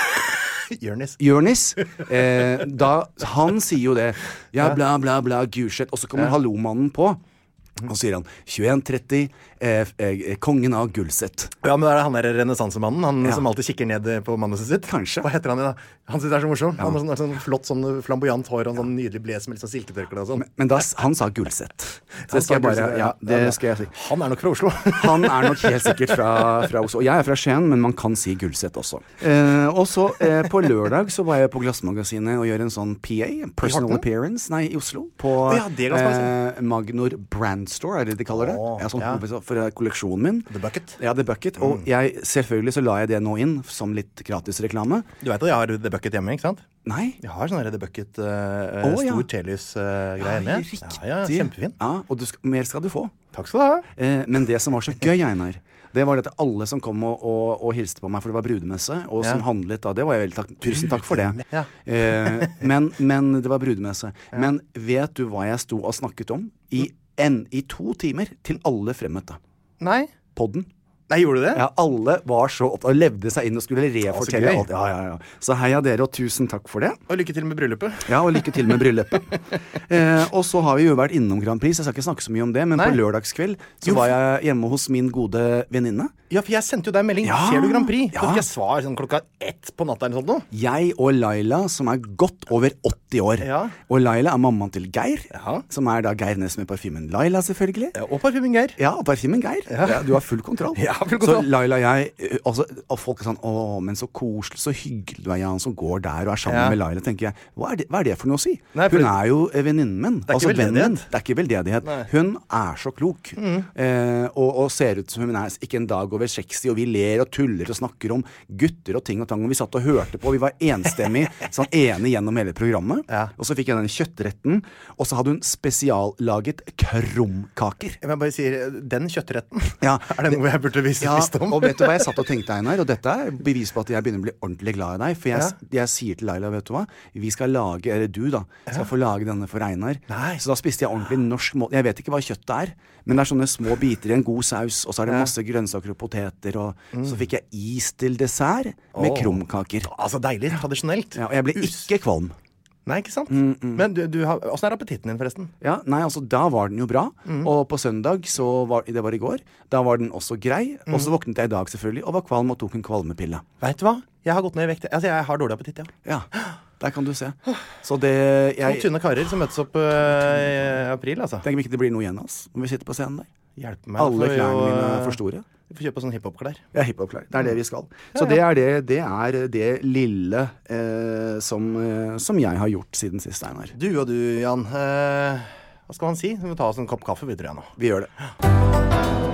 Jørnis. Jørnis, eh, da, han sier jo det, ja, bla, bla, bla, Gulset, og så kommer hallomannen på, og sier han, tjueen tretti, eh, eh, kongen av Gulset. Ja, men det er han der renessansemannen, han Ja. som alltid kikker ned på manuset sitt. Kanskje. Hva heter han i da? Han synes det er så morsom. Han har sånn, sånn flott, sånn flamboyant hår og en sånn nydelig bles med litt sånn silketørkle og sånn. Men da, s- han sa Gulset. Han Det skal sa jeg bare, Gulset, ja, ja. det skal jeg si. Han er nok fra Oslo. Han er nok helt sikkert fra, fra Oslo. Jeg er fra Skien, men man kan si Gulset også. Eh, og så eh, på lørdag så var jeg på Glassmagasinet og gjør en sånn P A, Personal Horten? Appearance, nei, i Oslo. På Å ja, det er Glassmagasinet. eh, Magnor Brand Store, er det de kaller det? Å, ja, sånn ja. hoved for kolleksjonen min. The Bucket. Ja, The Bucket. Og jeg, selvfølgelig så la jeg det nå inn som litt gratis reklame. Du vet at jeg har The Bucket hjemme, ikke sant? Nei. Jeg har sånn der The Bucket, uh, Å, ja. stor telys-greie hjemme. Riktig. Ja, ja, kjempefin. Ja, og du skal, mer skal du få. Takk skal du ha. Eh, men det som var så gøy, Einar, det var det at alle som kom og, og, og hilste på meg, for det var brudemesse, og som Ja. handlet da, det var jeg veldig takk, tusen takk for det. Ja. Eh, men, men det var brudemesse. Men vet du hva jeg sto og snakket om? I, en, i to timer til alle fremmøtte. Nei. Podden. Nei, gjorde du det? Ja, alle var så opptatt og levde seg inn og skulle refortelle gøy. alt. Ja, ja, ja. Så heia dere, og tusen takk for det. Og lykke til med bryllupet. Ja, og lykke til med bryllupet. eh, og så har vi jo vært innom Grand Prix, så jeg skal ikke snakke så mye om det, men Nei. på lørdagskveld så Jo. var jeg hjemme hos min gode venninne. Ja, for jeg sendte jo deg en melding. Ja. Ser du Grand Prix? Ja. Så fikk jeg svar sånn klokka ett på natta eller sånt nå. Jeg og Laila, som er godt over åtti år. Ja. Og Laila er mammaen til Geir, Ja. som er da Geir Næss med parfymen Laila, selvfølgelig. Ja, og parfymen Geir. Ja, og parfymen Geir. Ja. du har full kontroll. Ja, full kontroll. Så Laila og jeg, ø, altså, og folk er sånn, åh, men så koselig, så hyggelig du er, Jan, som går der og er sammen Ja. med Laila, tenker jeg. Hva er det, hva er det for noe å si? Nei, for- Hun er jo eh, venninnen min. er ikke Altså vennen min. veldedighet. Det er ikke veldedighet. Nei. Hun er så klok. Eh, og, og ser ut som hun er ikke en dag over seksti, og vi ler og tuller og snakker om gutter og ting og tang, og vi satt og hørte på, og vi var enstemmig, sånn enig gjennom hele programmet. Ja. Og så fikk jeg den kjøttretten, og så hadde hun spesiallaget krumkaker. Jeg bare sier, den kjøttretten, Ja, er det noe jeg burde visst Ja, visst om? og vet du hva jeg satt og tenkte, Einar? Og dette er bevis på at jeg begynner å bli ordentlig glad i deg. For jeg, jeg sier til Laila, vet du hva? Vi skal lage, eller du da, skal få lage denne for Einar. Nei. Så da spiste jeg ordentlig norsk mål. Jeg vet ikke hva kjøttet er, men det er sånne små biter i en god saus, og så er det masse grønnsaker og poteter, og så fikk jeg is til dessert med Åh. krumkaker. Altså, deilig, tradisjonelt. Ja, og jeg ble Us- ikke kvalm. Nei, ikke sant? Men du, du har, hvordan er appetitten din forresten? Ja, nei, altså da var den jo bra. Og på søndag, så var, det var i går, da var den også grei. Og så våknet jeg i dag selvfølgelig, og var kvalm og tok en kvalmepille. Vet du hva? Jeg har gått ned i vekt. Altså, jeg har dårlig appetitt, ja. Ja, der kan du se. Så det, To jeg tynne karer som møtes opp øh, i april, altså. tenker ikke det blir noe igjen av oss når vi sitter på scenen der. Hjelpe meg. Alle for klærne å- mine er for store. Vi får kjøpe sånne hiphop-klær. Jeg er hiphop-klær. Det er det vi skal. Så det er det, det, er det lille eh, som, eh, som jeg har gjort siden sist, Einar. Du og du, Jan. øh, hva skal man si? Vi må ta oss en kopp kaffe, vi tror jeg nå. Vi gjør det.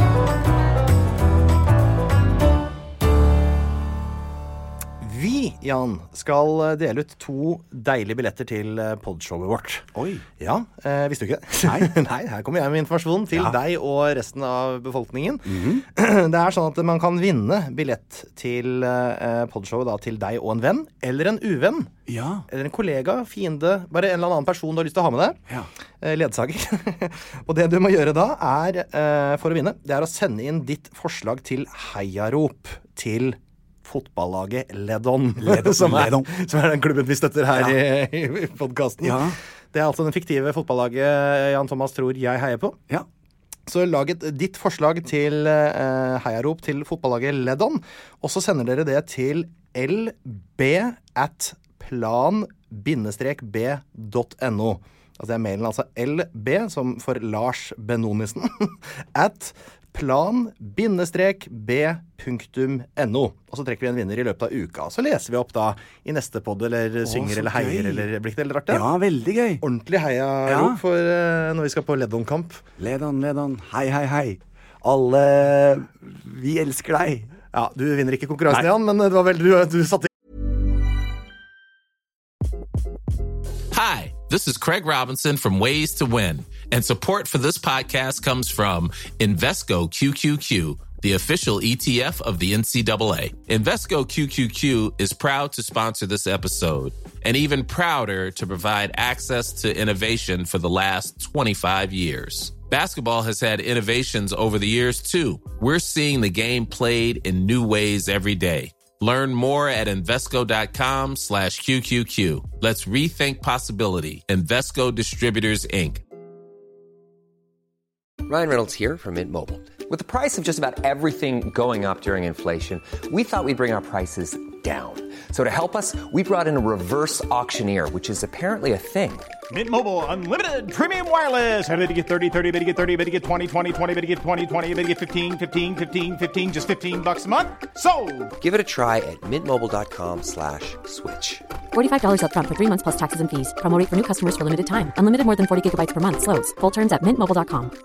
Vi, Jan, skal dele ut to deilige billetter til eh, podshowet vårt. Oi. Ja, eh, visste du ikke det? Nei. Nei, her kommer jeg med informasjon til Ja. deg og resten av befolkningen. Det er sånn at man kan vinne billett til eh, podshowet da, til deg og en venn, eller en uvenn. Ja. Eller en kollega, fiende, bare en eller annen person du har lyst til å ha med deg. Ja. Eh, Ledsager. Og det du må gjøre da er, eh, for å vinne, det er å sende inn ditt forslag til heiarop til fotballaget Ledon, som, er, Ledon. som er den klubben vi støtter her i, i podcasten. Ja. Det er altså den fiktive fotballaget Jan Thomas tror jeg heier på. Ja. Så lag et, ditt forslag til uh, heiarop til fotballaget Leddon, og så sender dere det til lb at plan bindestrek b dot no. Altså det er mailen, altså lb, som for Lars Benonisen, at plan bindestrek b punktum no. Og så trekker vi en vinner i løpet av uka. Så leser vi opp da i neste podd, eller Åh, synger, eller heier, gøy. Eller blir det eller rart det? Ja, veldig gøy. Ordentlig heiarop ja. for uh, når vi skal på Leddon-kamp. Leddon, Leddon, hei, hei, hei. Alle, vi elsker deg. Ja, du vinner ikke konkurransen, Jan, men det var vel du, du satte Hi, this is Craig Robinson from Ways to Win, and support for this podcast comes from Invesco Q Q Q, the official E T F of the N C double A. Invesco Q Q Q is proud to sponsor this episode, and even prouder to provide access to innovation for the last twenty-five years. Basketball has had innovations over the years, too. We're seeing the game played in new ways every day. Learn more at Invesco.com slash QQQ. Let's rethink possibility. Invesco Distributors, Incorporated. Ryan Reynolds here from Mint Mobile. With the price of just about everything going up during inflation, we thought we'd bring our prices down. So to help us, we brought in a reverse auctioneer, which is apparently a thing. Mint Mobile Unlimited Premium Wireless. How to get thirty, thirty, how to get thirty, how to get twenty, twenty, twenty, how to get twenty, twenty, how to get fifteen, fifteen, fifteen, fifteen, just fifteen bucks a month? Sold! Give it a try at mintmobile.com slash switch. forty-five dollars up front for three months plus taxes and fees. Promo rate for new customers for limited time. Unlimited more than forty gigabytes per month. Slows full terms at mint mobile dot com.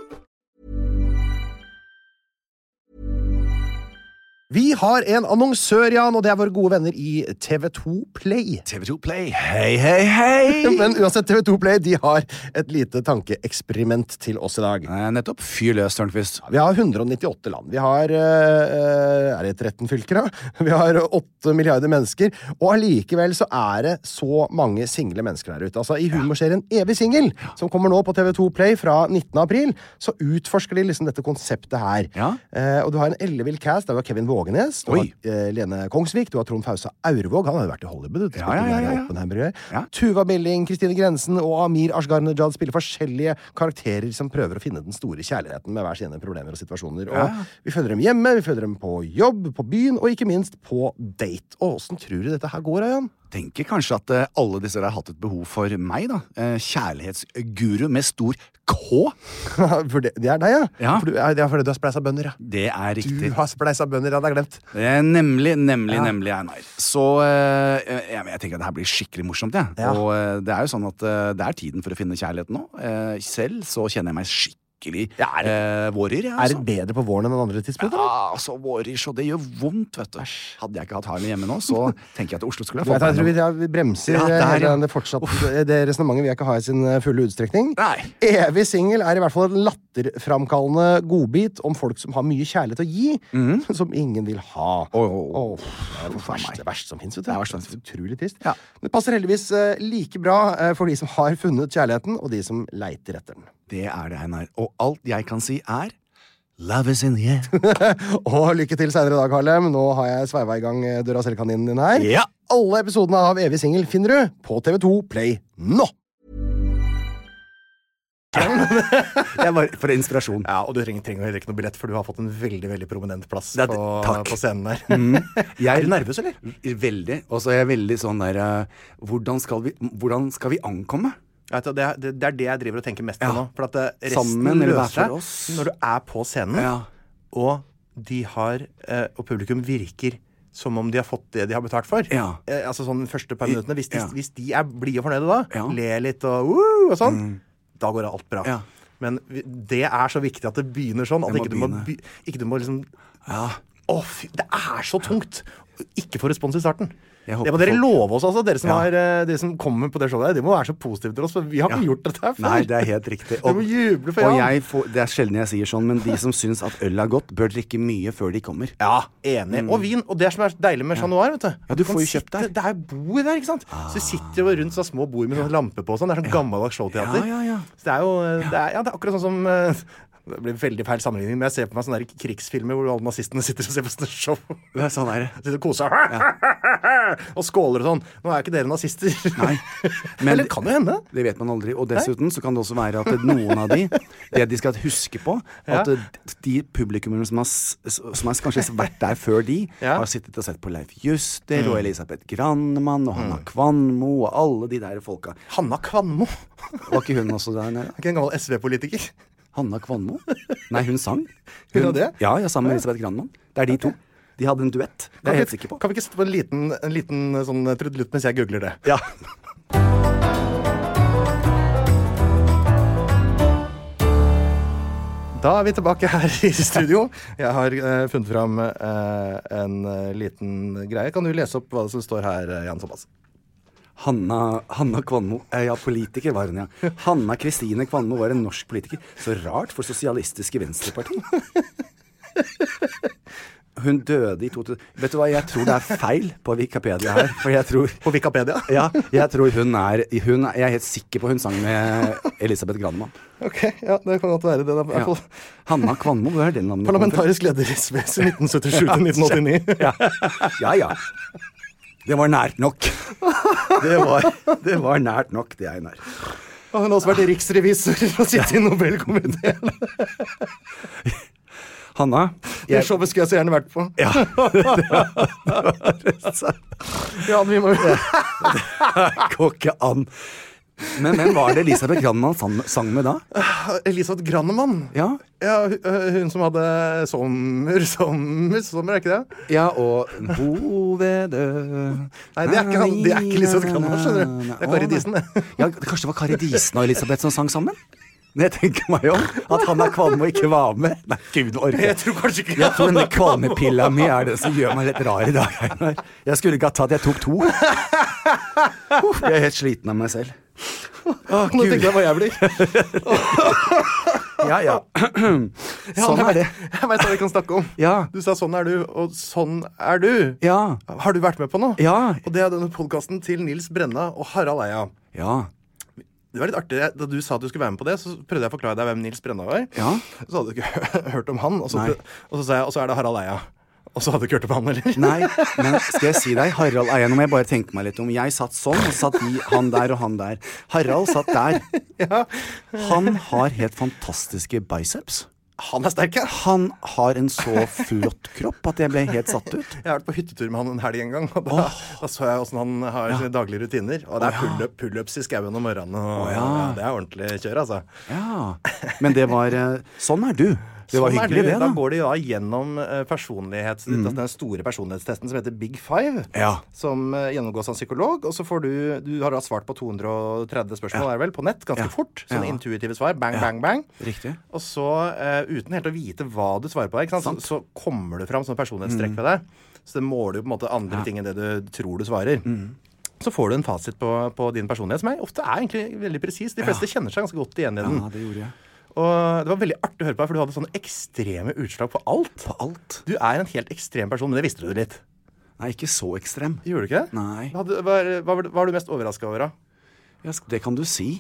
Vi har en annonsør, Jan, og det er våre gode venner i T V to Play. T V to Play, hei, hei, hei! Men uansett, T V to Play, de har et lite tankeeksperiment til oss i dag. Eh, nettopp, fyr løs, Tørnqvist. Vi har hundre og nittiåtte land. Vi har, uh, er det tretten fylker da? Vi har åtte milliarder mennesker, og allikevel så er det så mange single mennesker der ute. Altså, i humorserien Evig Single, som kommer nå på T V to Play fra nittende april, så utforsker de liksom dette konseptet her. Ja. Uh, og du har en ellevill cast, der du har Kevin Vågenes, du Oi. har uh, Lene Kongsvik, du har Trond Fausa Aurvåg, han har jo vært i Hollywood, ja, ja, ja, ja. ja. Tuva Billing, Kristine Grensen og Amir Ashgar-Nejad spiller forskjellige karakterer som prøver å finne den store kjærligheten med hver sine problemer og situasjoner. Og ja. vi følger dem hjemme, vi følger dem på jobb, på byen, og ikke minst på date. Og hvordan tror du dette her går, Jan? Tenker kanskje at uh, alle disse har hatt et behov for meg, da. Uh, kjærlighetsguru med stor K. For det, det er deg, ja? Ja. For du, det er fordi du har spleisa bønder, ja. Det er riktig. Du har spleisa bønder, ja, det er glemt. Det er nemlig, nemlig, ja. nemlig, Einar. Så uh, jeg, jeg tenker at det her blir skikkelig morsomt, jeg. Ja. Og uh, det er jo sånn at uh, det er tiden for å finne kjærligheten nå. Uh, selv så kjenner jeg meg skikkelig Ja, er, det, eh, vårer, ja, er det bedre på våren enn andre tidspunkt? Ja, altså vårer, så det gjør vondt, vet du. Hadde jeg ikke hatt Harlem hjemme nå, så tenker jeg at Oslo skulle ha fått jeg tror vi, ja, vi bremser ja, der, ja. det, fortsatt, det resonementet vil jeg ikke ha i sin fulle utstrekning. Nei. Evig Single er i hvert fall en latterframkallende godbit om folk som har mye kjærlighet å gi, mm. som ingen vil ha. Oh, oh, oh. Oh, det er det verste, verste som finnes, vet du. Det er verst, utrolig trist. Ja. Det passer heldigvis uh, like bra uh, for de som har funnet kjærligheten, og de som leiter etter den. Det er det, Einar. Og alt jeg kan si er Love is in the air. Og lykke til senere i dag, Harlem. Nå har jeg sveiva i gang døra selv-kaninen din her. Ja. Alle episodene av Evig Single finner du på T V to Play nå. Jeg var for inspirasjon. Ja, og du trenger, trenger heller ikke noe billett, for du har fått en veldig, veldig prominent plass det, på, på scenen der. Mm. Jeg er du nervøs, eller? Veldig. Og så er jeg veldig sånn der uh, hvordan, skal vi, hvordan skal vi ankomme? Det er, det, det er det jeg driver og tenker mest på ja. nå. For at resten Sammen, løser seg når du er på scenen, ja. og, de har, eh, og publikum virker som om de har fått det de har betalt for. Ja. Eh, altså sånn første par minuttene. Hvis de, ja. hvis de er blide og fornøyde da, ja. ler litt og, uh, og sånn, mm. da går alt bra. Ja. Men det er så viktig at det begynner sånn, at ikke du, må, ikke du må liksom ja. Å, fy, det er så tungt. Ikke få respons i starten. Det må folk... dere love oss, altså. Dere som, ja. har, dere som kommer på det showet, de må være så positive til oss, for vi har ikke ja. gjort dette her før. Nei, det er helt riktig. Og, må juble for og jeg får, det er sjelden jeg sier sånn, men de som syns at øl er godt, bør drikke mye før de kommer. Ja, enig. Mm. Og vin. Og det som er deilig med Chat Noir, vet du. Ja, du får jo kjøpt der. Det er bord der, ikke sant? Ah. Så sitter jo rundt sånne små bord med sånne lampe på og sånn. Det er sånn ja. gammeldags showteater. Ja, ja, ja. Så det er jo det er, ja, det er akkurat sånn som Det blir veldig feil sammenligning, men jeg ser på meg sånne der krigsfilmer hvor alle nazistene sitter og ser på sånne show. Det er sånn er det. Sitter og koser ja. Og skåler og sånn. Nå er ikke dere nazister. Nei. Men Eller kan det hende? Det vet man aldri. Og dessuten så kan det også være at noen av de, det de skal huske på, at ja. de publikummerne som har, som har kanskje vært der før de, ja. har sittet og sett på Leif Juster mm. og Elisabeth Grannemann og Hanna mm. Kvanmo og alle de der folka. Hanna Kvanmo? Var ikke hun også der nede? Ikke en gammel S V-politiker? Hanna Kvanmo? Nei, hun sang. Hun, hun det? Ja, jeg sammen med Elisabeth Grannemann. Det er de to. De hadde en duett. Det er jeg helt sikker på. Kan vi ikke sette på en liten, en liten sånn trudelutt mens jeg googler det? Ja. Da er vi tilbake her i studio. Jeg har uh, funnet fram uh, en uh, liten greie. Kan du lese opp hva som står her, Jan Thomas? Hanna, Hanna Kvanmo, eh, ja, politiker var hun, ja. Hanna Kristine Kvanmo var en norsk politiker. Så rart for Sosialistiske Venstreparti. Hun døde i to tusen. Vet du hva, jeg tror det er feil på Wikipedia her. For jeg tror... På Wikipedia? Ja, jeg tror hun er, hun er... Jeg er helt sikker på hun sang med Elisabeth Grannemann. Ok, ja, det kan godt være det. Da. Ja. Hanna Kvanmo, hva er den navnet? Parlamentarisk leder i S V S nitten syttisju til nitten åttini. Ja, ja. ja. Det var nært nok. Det var, det var nært nok, det er nær. Og hun har også vært riksrevisor og sittet i Nobelkomiteen. Hanna jeg... Det showet skulle jeg så gjerne vært på. Ja. Det var, det var ja, vi må jo det går ikke an. Men hvem var det Elisabeth Grannemann sang, sang med da? Elisabeth Grannemann? Ja. Ja, hun som hadde sommer, sommer, sommer, er ikke det? Ja, og Hovede. Nei, det er ikke han, det er ikke Elisabeth Grannemann, skjønner du. Det er Kari Disen, det. Ja, kanskje det var Kari Disen og Elisabeth som sang sammen? Men jeg tenker meg om at Hanna Kvanmo ikke var med. Nei, Gud, orker. Jeg tror kanskje ikke. Jeg tror denne kvalmepilla mi er det som gjør meg litt rar i dag. Jeg skulle ikke ha tatt, jeg tok to. Jeg er helt sliten av meg selv. Åh, nå tenker jeg hva jeg blir. Ja, ja. Sånn er det. Jeg vet hva vi kan snakke om. Ja. Du sa sånn er du, og sånn er du. Ja. Har du vært med på noe? Ja. Og det er denne podcasten til Nils Brenna og Harald Eia. Ja. Det var litt artig, da du sa at du skulle være med på det, så prøvde jeg å forklare deg hvem Nils Brenna var. Ja. Så hadde du ikke hørt om han, og så, prøvde, og så sa jeg, og så er det Harald Eia. Og så hadde du ikke hørt om han, eller? Nei, men skal jeg si deg, Harald Eia, nå må jeg bare tenke meg litt om. Jeg satt sånn, og satt de, han der og han der. Harald satt der. Ja. Han har helt fantastiske biceps. Han er sterk, ja. Han har en så flott kropp at jeg ble helt satt ut. Jeg har vært på hyttetur med han en helg en gang, og da, oh. da så jeg hvordan han har sine ja. daglige rutiner. Og det er pull-up, pull-ups i skauen om morgenen, og oh, ja. Ja, det er ordentlig kjør, altså. Ja, men det var, sånn er du. Det var sånn hyggelig det, da. Da går de da gjennom personlighets, mm. den store personlighetstesten som heter Big Five, ja. som gjennomgås av en psykolog, og så får du, du har da svart på to hundre og tretti spørsmål, ja. er vel, på nett, ganske ja. fort, sånne ja. intuitive svar, bang, ja. bang, bang. Riktig. Og så, uh, uten helt å vite hva du svarer på deg, ikke sant? Så, så kommer det fram sånne personlighetstrekk ved deg, så det måler jo på en måte andre ja. ting enn det du tror du svarer. Mm. Så får du en fasit på, på din personlighet, som er, ofte er egentlig veldig presis. De fleste ja. kjenner seg ganske godt igjen i den. Ja, det gjorde jeg. Og det var veldig artig å høre på deg, for du hadde sånne ekstreme utslag på alt. På alt. Du er en helt ekstrem person, men det visste du litt. Nei, ikke så ekstrem. Gjorde du ikke det? Nei. Hva, hva, hva, hva var du mest overrasket over da? Ja, det kan du si.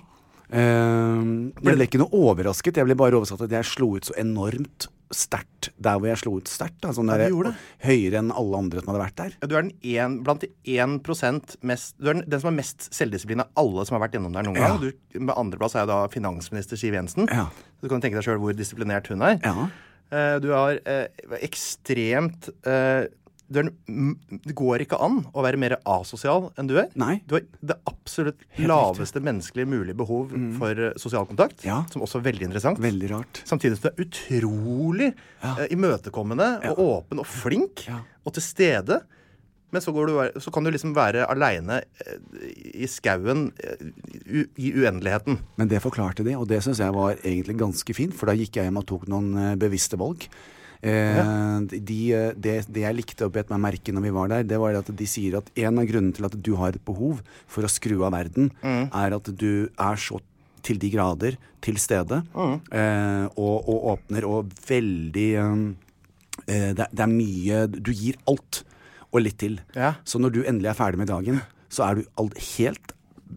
Uh, jeg ble ikke noe overrasket. Jeg ble bare overrasket at jeg slo ut så enormt sterkt der hvor jeg slo ut sterkt. Da. Sånn der, ja, høyere enn alle andre som hadde vært der. Ja, du er den en, blant de én prosent mest, du er den, den som har mest selvdisiplin av alle som har vært gjennom der noen gang. Ja. Du, med andreplass er jo da finansminister Siv Jensen. Ja. Så du kan tenke deg selv hvor disiplinert hun er. Ja. Uh, du har uh, ekstremt... Uh, Du, er, det går ikke an å være mer asosial enn du er. Nei. Du har det absolutt laveste menneskelige mulige behov mm. for uh, sosial kontakt, ja. som også er veldig interessant. Veldig rart. Samtidig som du er utrolig ja. uh, imøtekommende ja. og åpen og flink ja. og til stede. Men så, går du, så kan du liksom være alene uh, i skauen uh, u, i uendeligheten. Men det forklarte de, og det synes jeg var egentlig ganske fint, for da gikk jeg hjem og tok noen uh, bevisste valg. Eh, ja. de, det, det jeg likte å bet meg merke når vi var der, det var at de sier at en av grunnene til at du har et behov for å skru av verden, mm. er at du er så til de grader til stede, mm. eh, og, og åpner, og veldig eh, det, det er mye, du gir alt og litt til. Ja. Så når du endelig er ferdig med dagen, så er du alt helt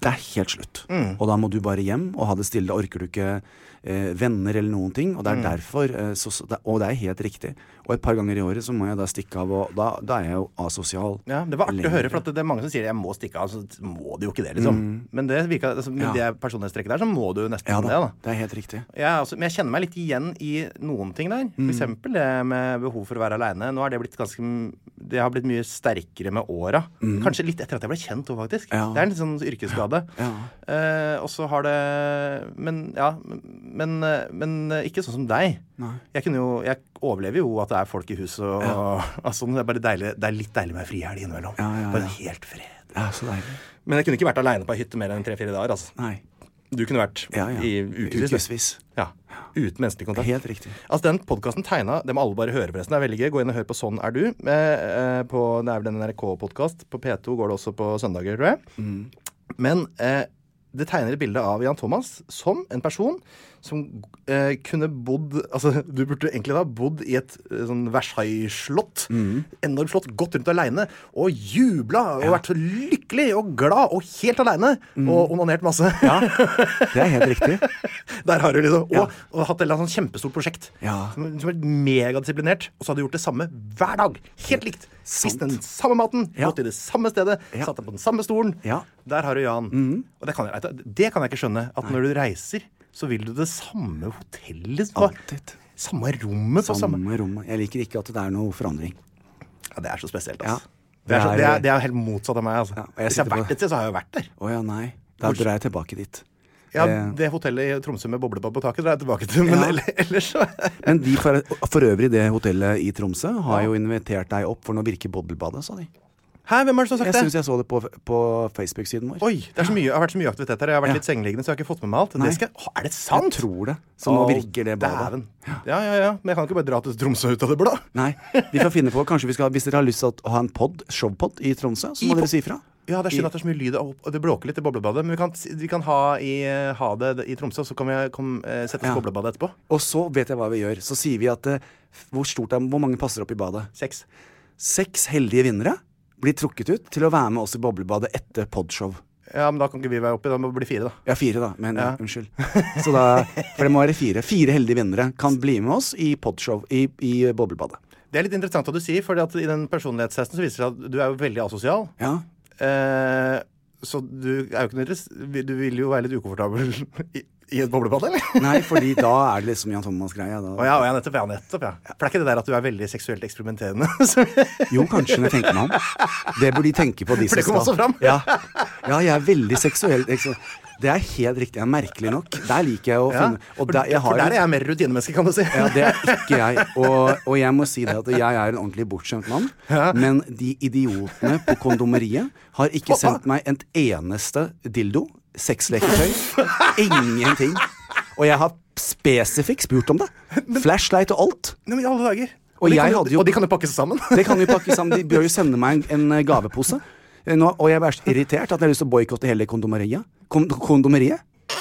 Det er helt slutt. Mm. Og da må du bare hjem og ha det stille. Da orker du ikke eh, venner eller noen ting. Og det er mm. derfor, eh, så, så, og det er helt riktig. Og et par ganger i året så må jeg da stikke av, og da, da er jeg jo asosial. Ja, det var artig lenger. Å høre, for at det er mange som sier jeg må stikke av, så må du jo ikke det, liksom. Mm. Men det virker, altså, med ja. det personlighetstrekket der, så må du nesten ja, da, det, da. Det er helt riktig. Ja, altså, men jeg kjenner meg litt igjen i noen ting der. For mm. eksempel det med behov for å være alene. Nå har det blitt ganske, det har blitt mye sterkere med åra. Mm. Kanskje litt etter at jeg ble kjent også, faktisk. Ja. Det er en litt sånn yrkesskade. Ja. Uh, og så har det, men ja, men, men ikke sånn som deg. Nei. Jeg kunne jo, jeg overlever jo at det er folk i huset og, ja. og, og sånn. Det er bare deilig, det er litt deilig med frihelg innimellom. Ja, ja, ja. Bare helt fred. Ja, så deilig. Men jeg kunne ikke vært alene på ei hytte mer enn tre-fire dager, altså. Nei. Du kunne vært ja, ja. i ukesvis. Ukesvis. Ja, uten menneskelig kontakt. Helt riktig. Altså, den podcasten tegna, det må alle bare høre forresten. Det er veldig gøy. Gå inn og hør på Sånn er du. Eh, på, det er vel en N R K-podcast. På P to går det også på søndager, tror jeg. Mm. Men eh, det tegner et bilde av Jan Thomas som en person som eh, kunne bodd, altså du burde egentlig da bodd i et eh, sånn Versailles-slott, mm. enormt slott, gått rundt alene, og jubla, og ja. vært så lykkelig og glad, og helt alene, mm. og onanert masse. Ja, det er helt riktig. Der har du liksom, og, ja. og hatt et sånn kjempestort prosjekt, ja. som, som er megadisiplinert, og så hadde du gjort det samme hver dag, helt likt. Spist den samme maten, ja. gått i det samme stedet, ja. satt deg på den samme stolen. Ja. Der har du Jan. Mm. Og det kan, jeg, det kan jeg ikke skjønne, at Nei. Når du reiser, så vil du det samme hotellet. Alltid. Samme rommet. På samme, samme rommet. Jeg liker ikke at det er noe forandring. Ja, det er så spesielt, altså. Ja. Det, er så, det, er, det er helt motsatt av meg, altså. Ja, jeg Hvis jeg har vært et sted, så har jeg jo vært der. Åja, nei. Da drar jeg tilbake dit. Ja, det hotellet i Tromsø med boblebad på taket drar jeg tilbake til, men ja. ellers så... Men de for, for øvrig, det hotellet i Tromsø har ja. jo invitert deg opp, for nå virker boblebadet, sa de. Hæ, hvem er det som har sagt jeg det? Jeg synes jeg så det på, på Facebook-siden vår. Oi, det er så mye, har vært så mye aktivitet her. Jeg har vært ja. litt sengeliggende, så jeg har ikke fått med meg alt. Det skal, er det sant? Jeg tror det. Så nå virker det badet. Ja. ja, ja, ja. Men jeg kan ikke bare dra til Tromsø ut av det blå. Nei, vi får finne på, kanskje vi skal, hvis dere har lyst til å ha en pod, showpod i Tromsø, så må I dere si fra. Ja, det er synd at det er så mye lyd, og det bråker litt i boblebadet. Men vi kan, vi kan ha, i, ha det i Tromsø, så kan vi kom, sette oss ja. boblebadet etterpå. Og så vet jeg hva vi gjør. Så sier vi at hvor stort er, hvor mange passer opp i badet? Seks. Seks heldige vinnere blir trukket ut til å være med oss i boblebadet etter podshow. Ja, men da kan ikke vi være oppi, da må det bli fire da. Ja, fire da, men ja. Ja, unnskyld. Så da, for det må være fire. Fire heldige vinnere kan bli med oss i podshow, i, i boblebadet. Det er litt interessant hva du sier, for i den personlighetstesten så viser det at du er jo veldig asosial. Ja. Eh, så du er jo ikke nødvendigvis, du vil jo være litt ukomfortabel i, i et boblebad, eller? Nei, fordi da er det liksom Jan Thomas-greia. Å ja, ja, nettopp, ja, nettopp, ja. For det er ikke det der at du er veldig seksuelt eksperimenterende? Jo, kanskje, når jeg tenker meg om. Det burde de tenke på, de som skal. For det kom også fram. Ja. Ja, jeg er veldig seksuelt eksperimenterende. Det er helt riktig, ja, merkelig nok. Der liker jeg å ja, finne og der, jeg har For der er jeg mer rutinemenneske, kan du si. Ja, det er ikke jeg. Og, og jeg må si det at jeg er en ordentlig bortskjemt mann. Ja. Men de idiotene på kondomeriet har ikke sendt meg en eneste dildo, sexleketøy, ingenting. Og jeg har spesifikt spurt om det. Flashlight og alt. Nei, men i alle dager. Og, og, de jeg kan, hadde jo, og de kan jo pakkes sammen. Det kan jo pakkes sammen. De bør jo sende meg en, en gavepose. Nå, og jeg er så irritert at jeg har lyst til å boykotte hele kondomeriet. Kon kondomeriet?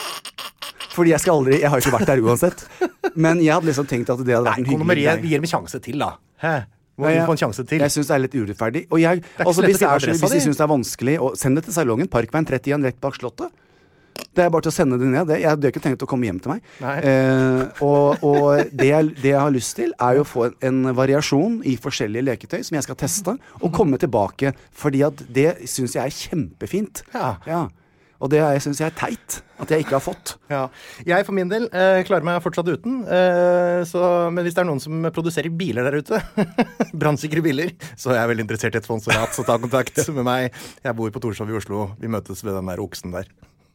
Fordi jeg skal aldri, jeg har jo ikke vært der uansett. Men jeg hadde liksom tenkt at det hadde vært en hyggelig greie. Kondomeriet gir dem sjanse til, da. Hæ? Må ja, jeg, få en sjanse til. Jeg synes det er litt urettferdig. Og jeg, altså, hvis, er, hvis de synes det er vanskelig, og send det til salongen, Parkveien trettien, rett bak slottet. Det er bare til å sende det ned. Jeg hadde ikke tenkt å komme hjem til meg. Eh, og og det, jeg, det jeg har lyst til, er jo å få en, en variasjon i forskjellige leketøy som jeg skal teste, og komme tilbake. Fordi at det synes jeg er kjempefint. Ja. Ja. Og det jeg synes jeg er teit at jeg ikke har fått. Ja. Jeg for min del eh, klarer meg fortsatt uten. Eh, så, men hvis det er noen som produserer biler der ute, brannsikre biler, så er jeg veldig interessert i et sponsorat, så ta kontakt med meg. Jeg bor på Torshov i Oslo. Vi møtes ved den der oksen der.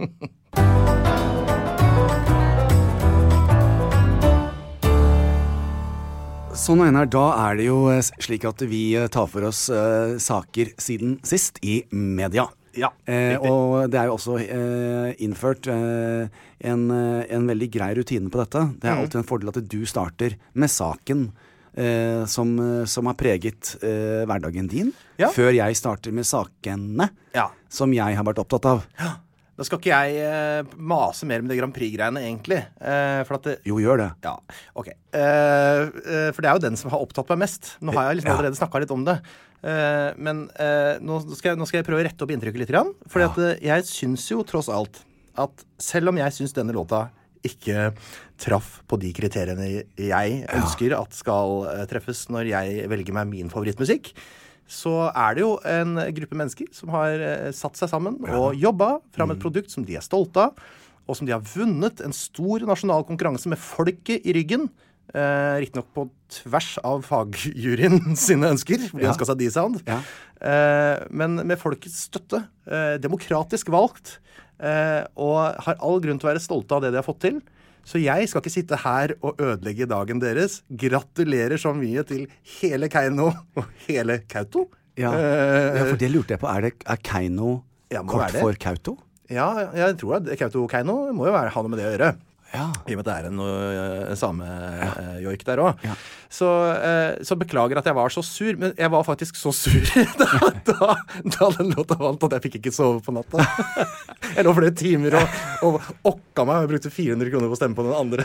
Sånn, Einar, da er det jo slik at vi tar for oss uh, saker siden sist i media. Ja, eh, og det er jo også eh, innført eh, en, en veldig grei rutine på dette. Det er mm. alltid en fordel at du starter med saken eh, som, som har preget eh, hverdagen din, ja. Før jeg starter med sakene ja. Som jeg har vært opptatt av. Ja. Da skal ikke jeg eh, mase mer med det Grand Prix-greiene, egentlig. Eh, for at det, jo, gjør det. Ja, ok. Eh, eh, for det er jo den som har opptatt meg mest. Nå har jeg liksom allerede snakket litt om det. Eh, men eh, nå, skal jeg, nå skal jeg prøve å rette opp inntrykket litt grann. Fordi ja. at eh, jeg synes jo tross alt at selv om jeg synes denne låta ikke traff på de kriteriene jeg ønsker ja. at skal eh, treffes når jeg velger meg min favorittmusikk, så er det jo en gruppe mennesker som har eh, satt seg sammen ja. og jobbet fram et produkt som de er stolte av, og som de har vunnet en stor nasjonal konkurranse med folket i ryggen, eh, riktig nok på tvers av fagjuryen sine ønsker, for de ja. ønsket seg D-Sound, ja. eh, men med folkets støtte, eh, demokratisk valgt, eh, og har all grunn til å være stolte av det de har fått til. Så jeg skal ikke sitte her og ødelegge dagen deres. Gratulerer så mye til hele Keiino og hele Kauto. Ja, ja for det lurte jeg på. Er, det, er Keiino ja, kort for Kauto? Ja, jeg tror at Kauto og Keiino må jo være, ha noe med det å gjøre. Ja. I og med at det er en uh, same-joik der også. Ja. Så, uh, så beklager at jeg var så sur, men jeg var faktisk så sur da, da, da den låta vant at jeg fikk ikke sove på natta. Jeg lå flere timer og, og okka meg og brukte fire hundre kroner på å stemme på den andre.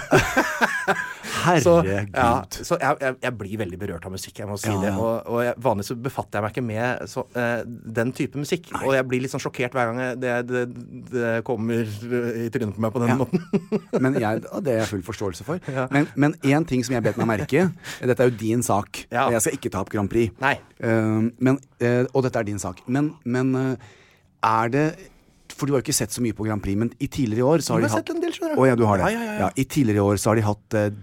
Herregud. Så, ja, så jeg, jeg, jeg blir veldig berørt av musikk, jeg må si ja, det. Og, og jeg, vanligvis så befatter jeg meg ikke med så, uh, den type musikk. Nei. Og jeg blir litt sånn sjokkert hver gang det, det, det kommer i trynet på meg på den ja. måten. Men jeg, det er jeg full forståelse for. Ja. Men, men en ting som jeg bet meg merke, dette er jo din sak. Ja. Jeg skal ikke ta opp Grand Prix. Nei. Uh, men, uh, og dette er din sak. Men, men uh, er det... For du har jo ikke sett så mye på Grand Prix, men i tidligere år så har de hatt... Jeg har sett en del, skjønner du. Å ja, du har det. Ja, ja, ja. Ja, i tidligere år så har de hatt uh,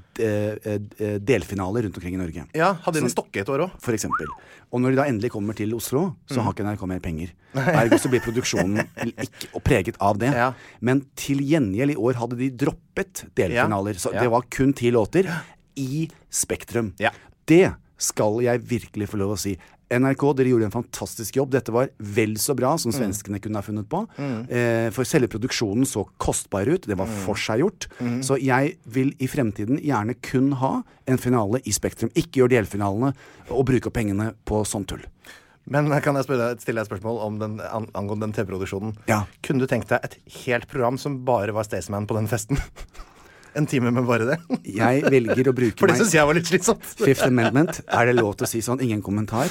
uh, delfinaler rundt omkring i Norge. Ja, hadde de en stokke et år også. For eksempel. Og når de da endelig kommer til Oslo, så mm. har ikke N R K mer penger. Ergo så blir produksjonen ikke preget av det. Ja. Men til gjengjeld i år hadde de droppet delfinaler. Så ja. det var kun ti låter i Spektrum. Ja. Det skal jeg virkelig få lov å si. N R K, dere gjorde en fantastisk jobb. Dette var vel så bra som svenskene mm. kunne ha funnet på. Mm. Eh, for selve produksjonen så kostbar ut. Det var mm. for seg gjort. Mm. Så jeg vil i fremtiden gjerne kun ha en finale i Spektrum. Ikke gjør delfinalene og bruke pengene på sånn tull. Men kan jeg spørre, stille deg et spørsmål om den, angående den T V-produksjonen? Ja. Kunne du tenkt deg et helt program som bare var Staysman på den festen? En time med bare det. Jeg velger å bruke meg... For det synes jeg var litt slitsomt. Fifth Amendment. Er det lov til å si sånn? Ingen kommentar?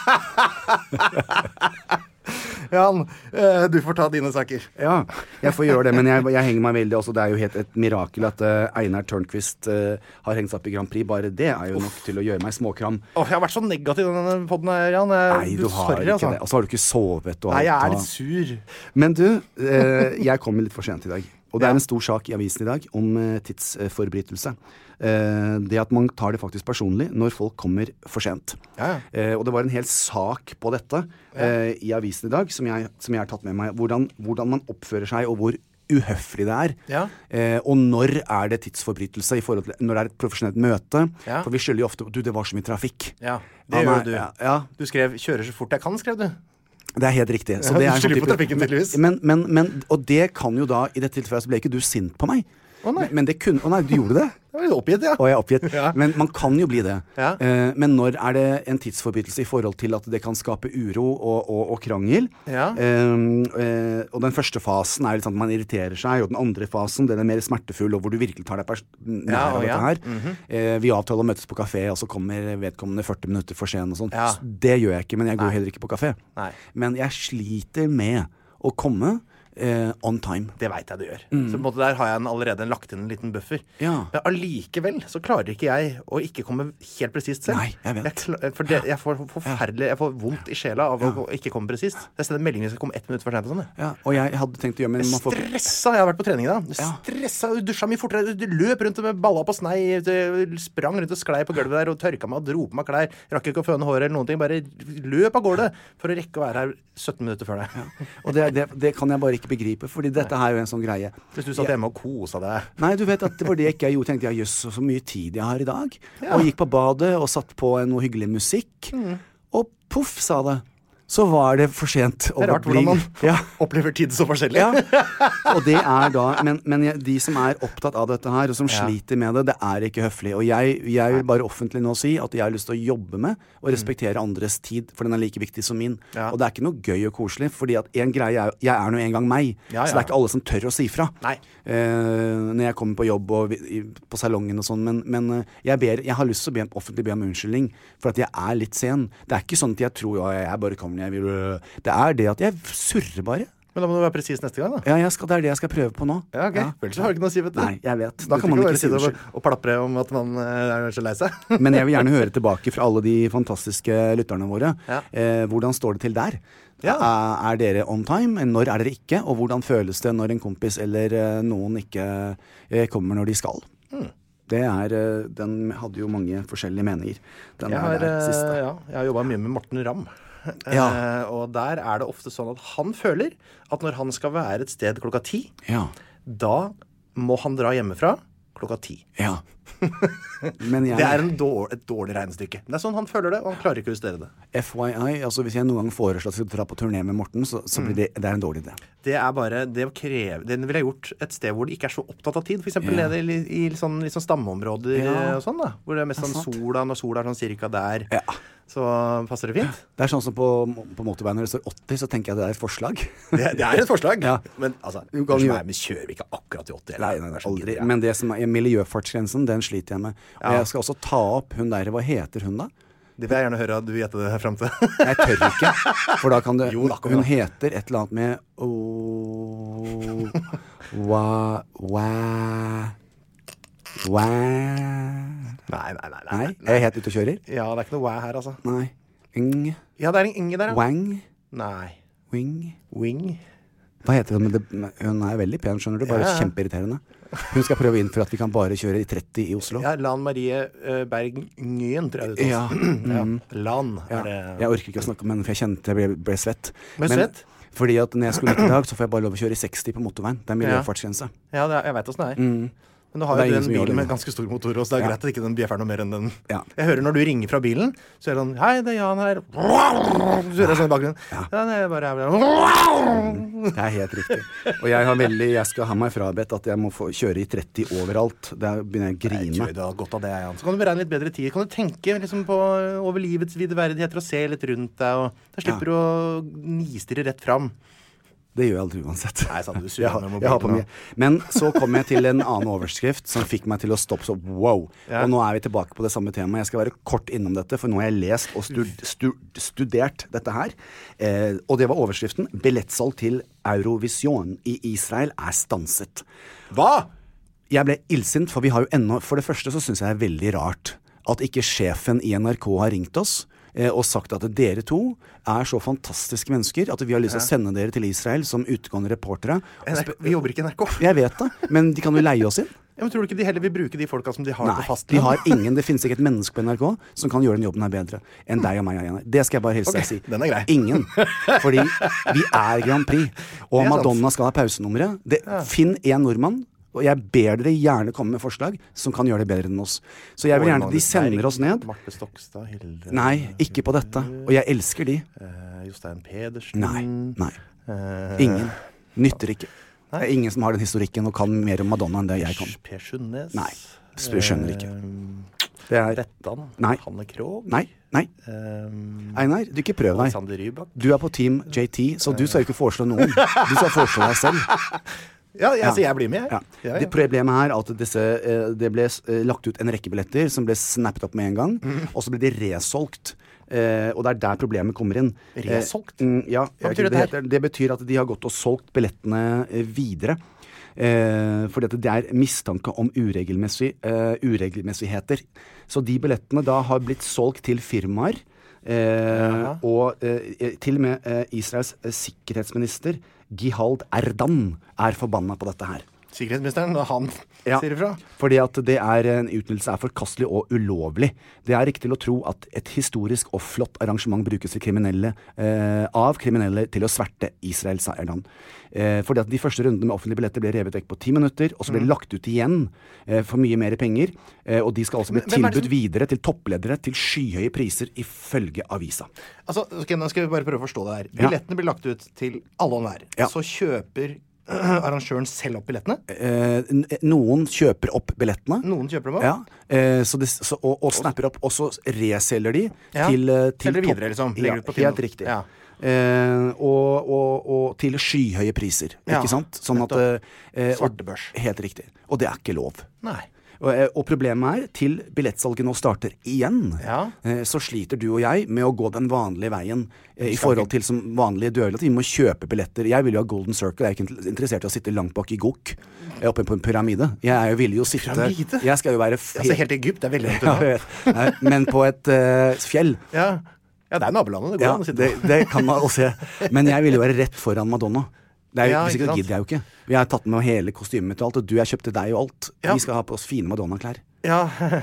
Jan, du får ta dine saker. Ja, jeg får gjøre det, men jeg, jeg henger meg veldig også. Det er jo helt et mirakel at uh, Einar Tørnquist uh, har hengt seg opp i Grand Prix. Bare det er jo nok til å gjøre meg småkram. Åh, jeg har vært så negativ i denne podden her, Jan. Nei, du har Sorry, ikke altså. det. Og så har du ikke sovet. Og Nei, jeg er alt, litt sur. Men du, uh, jeg kommer litt for sent i dag. Og det er en stor sak i avisen i dag om uh, tidsforbrytelse. Uh, det at man tar det faktisk personlig når folk kommer for sent. Ja. Uh, og det var en hel sak på dette uh, i avisen i dag som jeg, som jeg har tatt med meg. Hvordan, hvordan man oppfører seg og hvor uhøflig det er. Ja. Uh, og når er det tidsforbrytelse i forhold til når det er et profesjonelt møte. Ja. For vi skylder jo ofte, du, det var så mye trafikk. Ja, det ja, gjør du. Ja, ja. Du skrev, kjører så fort jeg kan, skrev du. Det er helt riktig. Så ja, det er du skylder på trafikken tydeligvis. Men, men, men, og det kan jo da, i dette tilfellet så ble ikke du sint på meg. Å nei. Men, men det kunne, å nei, du gjorde det. Jeg var oppgitt, ja. Og jeg er oppgitt. Ja. Men man kan jo bli det. Ja. Uh, men når er det en tidsforbrytelse i forhold til at det kan skape uro og, og, og krangel? Ja. Uh, uh, og den første fasen er litt sånn at man irriterer seg, og den andre fasen, den er mer smertefull, og hvor du virkelig tar deg nær ja, av dette ja. her. Mm-hmm. Uh, vi avtaler å møtes på kafé, og så kommer vedkommende førti minutter for sen og sånn. Ja. Det gjør jeg ikke, men jeg går Nei. heller ikke på kafé. Nei. Men jeg sliter med å komme Eh, on time. Det vet jeg du gjør. Mm. Så på en måte der har jeg en, allerede lagt inn en liten buffer. Ja. Men allikevel så klarer ikke jeg å ikke komme helt presist selv. Nei, jeg vet. Jeg, klar, for det, jeg får forferdelig, jeg får vondt i sjela av ja. å ikke komme presist. Jeg sender meldingen skal komme ett minutt for sent og sånn. Ja, og jeg hadde tenkt å gjøre men jeg får... stressa, jeg har vært på trening da. Ja. Stressa, du dusja mye fortere. Du løp rundt med balla på snei, du sprang rundt og sklei på gulvet der og tørka meg og dro på meg klær. Rakk ikke å føne håret eller noen ting. Bare løp av gårde for å rekke å være her sytten minutter før deg. Ja. Og det, det, det kan jeg bare ikke begripe, fordi det dette er jo en sånn greie. Hvis du satt hjemme og kosa deg. Nei, du vet at det var det ikke jeg gjorde. Tenkte jeg, jøss, så mye tid jeg har i dag. Ja. Og gikk på badet og satt på noe hyggelig musikk. Mm. Og puff, sa det. så var det for sent å Det er rart bli, hvordan man ja. opplever tid så forskjellig. Ja, og det er da, men, men jeg, de som er opptatt av dette her, og som Ja. sliter med det, det er ikke høflig. Og jeg, jeg vil bare offentlig nå si at jeg har lyst til å jobbe med og respektere andres tid, for den er like viktig som min. Ja. Og det er ikke noe gøy og koselig, fordi at en greie er, jeg er nå en gang meg, Ja, ja. så det er ikke alle som tør å si fra. Nei. Eh, når jeg kommer på jobb og vi- i, på salongen og sånn, men, men eh, jeg, ber, jeg har lyst til å be, offentlig be om unnskyldning, for at jeg er litt sen. Det er ikke sånn at jeg tror, ja, jeg bare kommer når jeg vil, det er det at jeg surrer bare. Men da må du være presis neste gang da. Ja, jeg skal, det er det jeg skal prøve på nå. Ja, ok. Vel, så har du ikke noe å si, vet du. Nei, jeg vet. Da Da kan man ikke si sitte unnskyld. og, og plapre om at man eh, er så lei seg. Men jeg vil gjerne høre tilbake fra alle de fantastiske lytterne våre. Ja. Eh, hvordan står det til der? Ja. Er, er dere on time? Når er dere ikke? Og hvordan føles det når en kompis eller eh, noen ikke eh, kommer når de skal? Mm. Det er, eh, den hadde jo mange forskjellige meninger. Den Jeg der, har, der, eh, siste. ja, jeg har jobbet mye med Morten Ramm. Ja. Eh, og der er det ofte sånn at han føler at når han skal være et sted klokka ti, Ja. da må han dra hjemmefra klokka ti. Ja. Men jeg, Det er en dårlig, et dårlig regnestykke. Det er sånn han føler det, og han klarer ikke å justere det. F Y I, altså hvis jeg noen gang foreslår at jeg skal dra på turné med Morten, så, så blir det, det er en dårlig idé. Det er bare, det å kreve, det ville jeg gjort et sted hvor det ikke er så opptatt av tid. For eksempel Ja. nede i, i sånn, litt sånn stammeområder Ja. og sånn da. Hvor det er mest Det er sånn sant. sola, når sola er sånn cirka der. Ja. Så passer det fint. Det er sånn som på, på motorveien når det står åtti, så tenker jeg det er et forslag. Det, det er et forslag. Ja. Men altså, Du kan unnskyld jo- meg, men kjører vi ikke akkurat i åtti? Nei, nei, nei, aldri. Men det som er miljøfartsgrensen, den sliter jeg med. Og Ja. jeg skal også ta opp hun der, hva heter hun da? Det vil jeg gjerne høre at du gjetter det her frem til. Jeg tør ikke, for da kan det, Jo, da, kom hun da. heter et eller annet med oh, wa, wa, wa. Nei, nei, nei. Nei, jeg er helt ute og kjører. Ja, det er ikke noe wæ her, altså. Nei. Ng, Ja, det er en Inge der, ja. wang, Nei. wing. Wing. Hva heter hun? Men det, hun er veldig pen, skjønner du. Bare Ja, ja. kjempeirriterende. Hun skal prøve inn for at vi kan bare kjøre i tretti i Oslo. Ja, Lan Marie uh, Berg Nguyen, tror jeg det Ja. uttales. ja. Mm. Lan Ja. er det. Jeg orker ikke å snakke om henne, for jeg kjente jeg ble, ble svett. Ble svett? Fordi at når jeg skulle ut i dag, så får jeg bare lov å kjøre i seksti på motorveien. Det er miljøfartsgrense. Ja, det er, jeg vet hvordan det er. Mm. Men du har Det er jo ingen en som gjør bil det med nå. ganske stor motor, så det er Ja. greit at ikke den bjeffer noe mer enn den. Ja. Jeg hører når du ringer fra bilen, så er det sånn, hei, det er Jan her. Så hører jeg sånn i bakgrunnen. Ja. Ja, det er bare... Det er helt riktig. Og jeg har veldig, jeg skal ha meg frabedt at jeg må få kjøre i tretti overalt. Der begynner jeg å Jeg tror grine. du har godt av det, Jan. Så kan du beregne litt bedre tid. Kan du tenke liksom, på over livets videverdigheter og se litt rundt deg, og da slipper du å nistirre rett fram. Det gjør jeg aldri uansett. Nei, sant, du Jeg surrer har, med jeg har på mobilen mye. Men så kom jeg til en annen overskrift som fikk meg til å stoppe så wow. Ja. Og nå er vi tilbake på det samme temaet. Jeg skal være kort innom dette, for nå har jeg lest og stud, stu, studert dette her. Eh, og det var overskriften: billettsalg til Eurovision i Israel er stanset. Hva? Jeg ble illsint, for vi har jo ennå For det første så syns jeg det er veldig rart at ikke sjefen i N R K har ringt oss eh, og sagt at dere to er så fantastiske mennesker at vi har lyst til å sende dere til Israel som utgående reportere. N R K, vi jobber ikke i N R K. Jeg vet det, men de kan jo leie oss inn. Ja, men tror du ikke de heller vil bruke de folka som de har Nei, på fast de har ingen, det finnes ikke et menneske på N R K som kan gjøre den jobben her bedre enn deg og meg. Einar. Det skal jeg bare hilse Ok, deg si. den er grei. Ingen. Fordi vi er Grand Prix, og Det er sant. Madonna skal ha pausenummeret. Det, Finn en nordmann, og jeg ber dere gjerne komme med forslag som kan gjøre det bedre enn oss. Så jeg vil gjerne at de sender oss ned. Marte Stokstad, Hilde Nei, ikke på dette. Og jeg elsker de. eh, Jostein Pedersen. Nei, nei. Eh, Ingen. Nytter ikke. Det er ingen som har den historikken og kan mer om Madonna enn det jeg kan. Per Sundnes. Nei, jeg skjønner ikke. Eh, Det er Bettan. Nei. Hanne Krogh. Nei, nei. Eh, Einar, du ikke prøv deg. Alexander Rybak. Du er på team J T, så du skal jo ikke foreslå noen. Du skal foreslå deg selv. Ja, jeg, Ja. så jeg blir med, jeg. Ja. Ja, ja. Det problemet er at disse, eh, det ble eh, lagt ut en rekke billetter som ble snappet opp med en gang, Mhm. og så ble de resolgt. Eh, og det er der problemet kommer inn. Resolgt? Eh, mm, ja, Hva betyr det, dette her? heter, det betyr at de har gått og solgt billettene eh, videre. Eh, fordi at det er mistanke om uregelmessig, eh, uregelmessigheter. Så de billettene da har blitt solgt til firmaer. Eh, og eh, til og med eh, Israels eh, sikkerhetsminister Gihald Erdan er forbanna på dette her. sikkerhetsministeren når han ja, sier ifra. Fordi at det er en utnyttelse er forkastelig og ulovlig. Det er riktig til å tro at et historisk og flott arrangement brukes til kriminelle, eh, av kriminelle til å sverte Israels seierland. Eh, fordi at de første rundene med offentlige billetter ble revet vekk på ti minutter, og så ble det lagt ut igjen eh, for mye mer penger, eh, og de skal også bli tilbudt som... videre til toppledere til skyhøye priser ifølge avisa. Altså, okay, nå skal vi bare prøve å forstå det her. Billettene ja. blir lagt ut til alle og hver. Ja. Så kjøper arrangøren selv opp billettene? Eh, noen kjøper opp billettene. Noen kjøper dem opp? Ja, eh, så det, så, og, og snapper opp, og så reselger de ja. til, til Selger videre, liksom. Ja, helt riktig. Ja. Eh, og, og, og til skyhøye priser, ja. ikke sant? Sånn at eh, Svartebørs. Helt riktig. Og det er ikke lov. Nei. Og, og problemet er, til billettsalget nå starter igjen, ja. eh, så sliter du og jeg med å gå den vanlige veien eh, i forhold til som vanlige dødelige. Vi må kjøpe billetter. Jeg vil jo ha Golden Circle. Jeg er ikke interessert i å sitte langt bak i gok, oppe på en pyramide. Jeg er jo villig å sitte... Pyramide? Jeg skal jo være... F- altså helt Egypt, det er veldig langt unna. Men på et uh, fjell. Ja. ja, det er nabolandet. Det går ja, an å sitte det, det kan man også se. Men jeg vil jo være rett foran Madonna. Det er jo, ja, hvis ikke, gidder jeg jo ikke. Vi har tatt med hele kostymet mitt og alt, og du, jeg kjøpte deg og alt. Ja. Vi skal ha på oss fine Madonna-klær. Ja.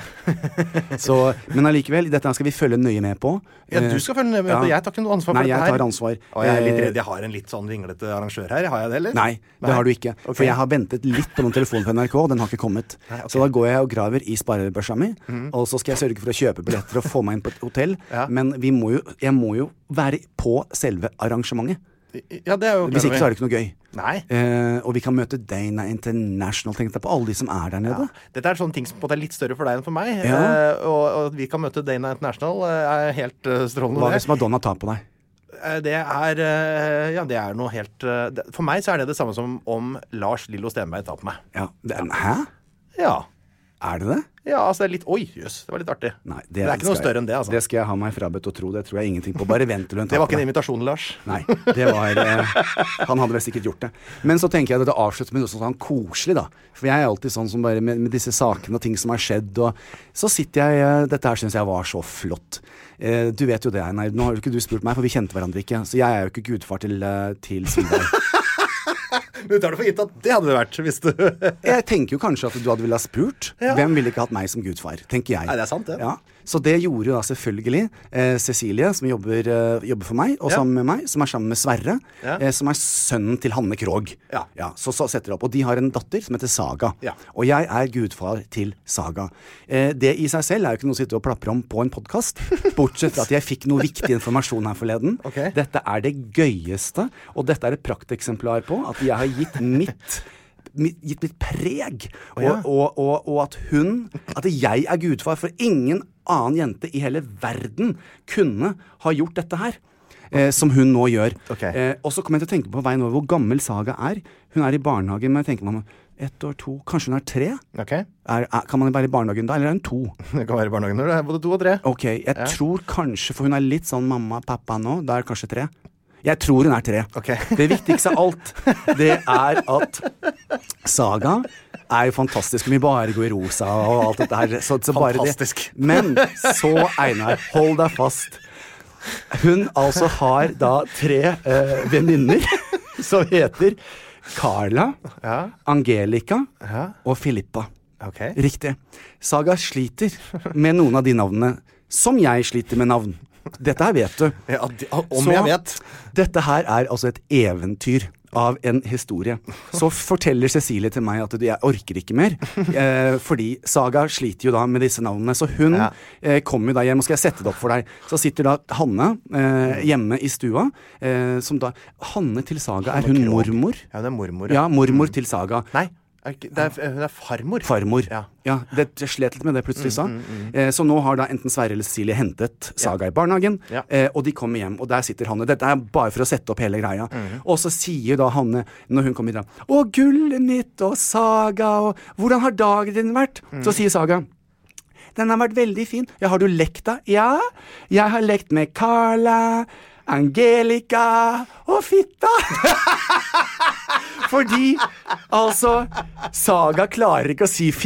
Så, men allikevel, dette skal vi følge nøye med på. Ja, du skal følge nøye med på. Ja. Jeg tar ikke noe ansvar for Nei, dette her. Nei, jeg tar ansvar. Og jeg er litt redd. Jeg har en litt sånn vinglete arrangør her. Har jeg det, eller? Nei, det Nei. har du ikke. Okay. For jeg har ventet litt på noen telefoner på N R K, og den har ikke kommet. Nei, okay. Så da går jeg og graver i sparebørsa mi, mm. og så skal jeg sørge for å kjøpe billetter og få meg inn på et hotell. Ja. Men vi må jo, jeg må jo være på selve arrangementet. Ja, det er jo Hvis ikke så er det ikke noe gøy. Nei. Eh, og vi kan møte Dana International. Tenk deg på alle de som er der nede. Ja. Dette er sånne ting som på en måte er litt større for deg enn for meg. Ja. Eh, og, og vi kan møte Dana International er helt uh, strålende. Hva hvis Madonna tar på deg? Eh, det er uh, Ja, det er noe helt uh, det, For meg så er det det samme som om Lars Lillo Stenberg tar på meg. Ja, det er, Hæ? Ja. Er det det? Ja, altså det er litt Oi, jøss, det var litt artig. Nei, det, det er ikke noe større enn det, altså. Det skal jeg ha meg frabedt å tro. Det tror jeg ingenting på. Bare vent til hun tar på. Det var ikke en invitasjon, Lars. Nei, det var eh, han hadde vel sikkert gjort det. Men så tenker jeg at det avslutter med noe sånn koselig, da. For jeg er alltid sånn som bare med, med disse sakene og ting som har skjedd, og så sitter jeg eh, Dette her synes jeg var så flott. Eh, du vet jo det, Einar. Nå har jo ikke du spurt meg, for vi kjente hverandre ikke. Så jeg er jo ikke gudfar til, uh, til Svidar. Du tar det for gitt at det hadde det vært, hvis du Jeg tenker jo kanskje at du hadde ville ha spurt. Ja. Hvem ville ikke hatt meg som gudfar, tenker jeg. Nei, det er sant, det. Ja. Så det gjorde jo da selvfølgelig eh, Cecilie, som jobber, eh, jobber for meg, og ja. sammen med meg, som er sammen med Sverre, ja. eh, som er sønnen til Hanne Krogh. Ja. Ja, så, så setter de opp. Og de har en datter som heter Saga. Ja. Og jeg er gudfar til Saga. Eh, det i seg selv er jo ikke noe å sitte og plapre om på en podcast, bortsett fra at jeg fikk noe viktig informasjon her forleden. Okay. Dette er det gøyeste, og dette er et prakteksemplar på at jeg har gitt mitt gitt mitt preg oh, ja. og, og, og, og at hun at jeg er gudfar, for ingen annen jente i hele verden kunne ha gjort dette her eh, som hun nå gjør. Okay. eh, og så kommer jeg til å tenke på veien over hvor gammel Saga er. Hun er i barnehagen, men jeg tenker meg ett år, to, kanskje hun er tre? Okay. Er, er, kan man være i barnehagen da, eller er hun to? Det kan være i barnehagen når det er både to og tre. Ok, jeg ja. tror kanskje, for hun er litt sånn mamma, pappa nå, da er det kanskje tre. Jeg tror hun er tre. Okay. Det viktigste av alt, det er at Saga er jo fantastisk. Vi bare går i rosa og alt dette her. Så, så fantastisk. Bare det. Men så, Einar, hold deg fast. Hun altså har da tre eh, venninner som heter Carla, ja. Angelica ja. og Filippa. Okay. Riktig. Saga sliter med noen av de navnene som jeg sliter med navn. Dette her vet du. Ja, om så, jeg vet. Dette her er altså et eventyr av en historie. Så forteller Cecilie til meg at jeg orker ikke mer, eh, fordi Saga sliter jo da med disse navnene. Så hun ja. eh, kommer jo da hjem, og skal jeg sette det opp for deg. Så sitter da Hanne eh, hjemme i stua, eh, som da Hanne til Saga, er hun mormor? Ja, det er mormor. Ja, mormor mm. til Saga. Nei. Det er, det er farmor. Farmor, ja. ja det, jeg slet litt med det plutselig sa. Mm, mm, mm. Eh, så nå har da enten Sverre eller Cecilie hentet Saga ja. i barnehagen, ja. eh, og de kommer hjem, og der sitter Hanne. Dette er bare for å sette opp hele greia. Mm. Og så sier da Hanne, når hun kommer inn da, å, gullet mitt og Saga, og hvordan har dagen din vært? Mm. Så sier Saga, den har vært veldig fin. Ja, har du lekt da? Ja, jeg har lekt med Carla, Angelica og Fitta. Fordi, altså, Saga klarer ikke å si Filippa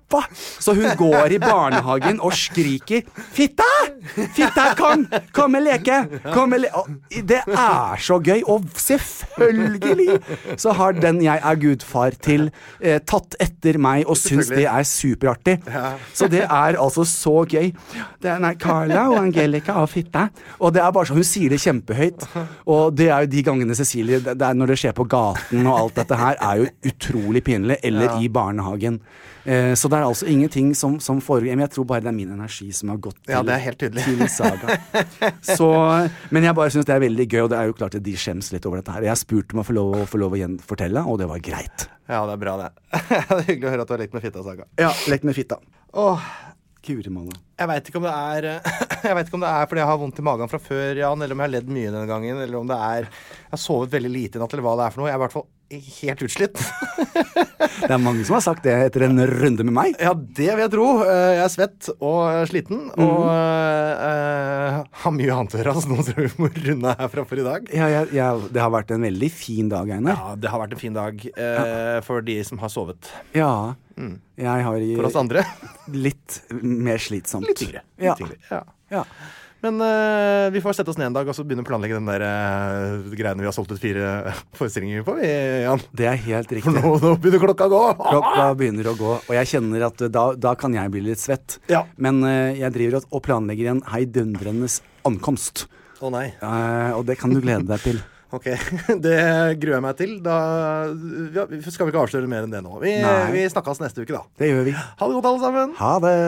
pappa! Så hun går i barnehagen og skriker 'Fitta! Fitta, kom! Kom og leke! Kom og le-' Det er så gøy, og selvfølgelig så har den jeg er gudfar til eh, tatt etter meg og syns det er superartig. Så det er altså så gøy. Det er nei, Carla og Angelica og Fitta. Og det er bare sånn, hun sier det kjempehøyt. Og det er jo de gangene Cecilie, det er når det skjer på gaten og alt dette her, er jo utrolig pinlig. Eller ja. I barnehagen. Eh, så det er altså ingenting som, som foregår. Men jeg tror bare det er min energi som har gått til, ja, det er helt tydelig. Til Saga. Så, men jeg bare synes det er veldig gøy, og det er jo klart at de skjems litt over dette her. Jeg spurte om å få lov, få lov å gjenfortelle, og det var greit. Ja, det er bra det. Det er hyggelig å høre at du har lekt med fitta, Saga. Ja, lekt med fitta. Åh, Kuremåne. Jeg vet ikke om det er Jeg vet ikke om det er fordi jeg har vondt i magen fra før, Jan, eller om jeg har ledd mye denne gangen, eller om det er Jeg har sovet veldig lite i natt, eller hva det er for noe. Jeg er i hvert fall helt utslitt. Det er mange som har sagt det etter en runde med meg. Ja, det vil jeg tro. Jeg er svett og sliten, mm-hmm. og uh, har mye annet å gjøre. Altså, nå tror jeg vi må runde herfra for i dag. Ja, ja, ja, det har vært en veldig fin dag, Einar. Ja, det har vært en fin dag uh, ja. For de som har sovet. Ja, mm. jeg har i, for oss andre. Litt mer slitsomt. Litt tyngre. Ja. Litt tyngre. Ja. Ja. Men uh, vi får sette oss ned en dag og så begynne å planlegge den der uh, greiene vi har solgt ut fire forestillinger på, Jan. Det er helt riktig. For nå, nå begynner klokka å gå. Klokka begynner å gå, og jeg kjenner at da, da kan jeg bli litt svett. Ja. Men uh, jeg driver og planlegger en heidundrende ankomst. Å oh, nei. Uh, og det kan du glede deg til. Ok, det gruer jeg meg til. Da ja, skal vi ikke avsløre mer enn det nå. Vi, vi snakkes neste uke, da. Det gjør vi. Ha det godt, alle sammen. Ha det.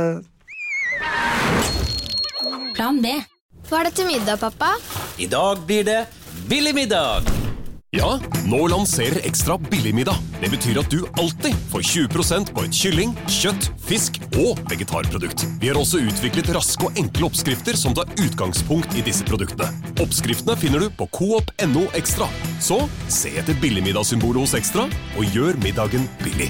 Plan B. Hva er det til middag, pappa? I dag blir det billig middag. Ja, nå lanserer Ekstra billig middag. Det betyr at du alltid får tjue prosent på et kylling, kjøtt, fisk og vegetarprodukt. Vi har også utviklet raske og enkle oppskrifter som tar utgangspunkt i disse produktene. Oppskriftene finner du på coop punktum no ekstra. Så se etter billigmiddagssymbolet hos Ekstra, og gjør middagen billig.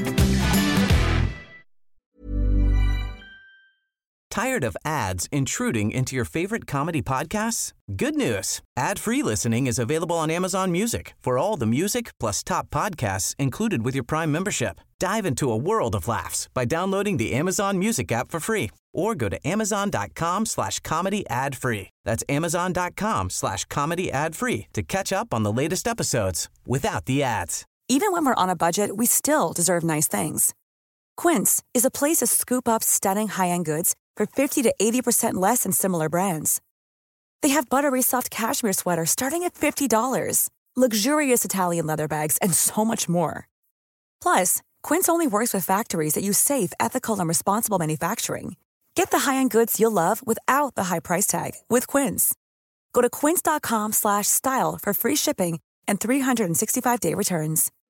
Tired of ads intruding into your favorite comedy podcasts? Good news! Ad-free listening is available on Amazon Music for all the music plus top podcasts included with your Prime membership. Dive into a world of laughs by downloading the Amazon Music app for free or go to amazon.com slash comedy ad free. That's amazon.com slash comedy ad free to catch up on the latest episodes without the ads. Even when we're on a budget, we still deserve nice things. Quince is a place to scoop up stunning high-end goods for fifty to eighty percent less than similar brands. They have buttery soft cashmere sweaters starting at fifty dollars, luxurious Italian leather bags, and so much more. Plus, Quince only works with factories that use safe, ethical, and responsible manufacturing. Get the high-end goods you'll love without the high price tag with Quince. Go to quince.com slash style for free shipping and three sixty-five day returns.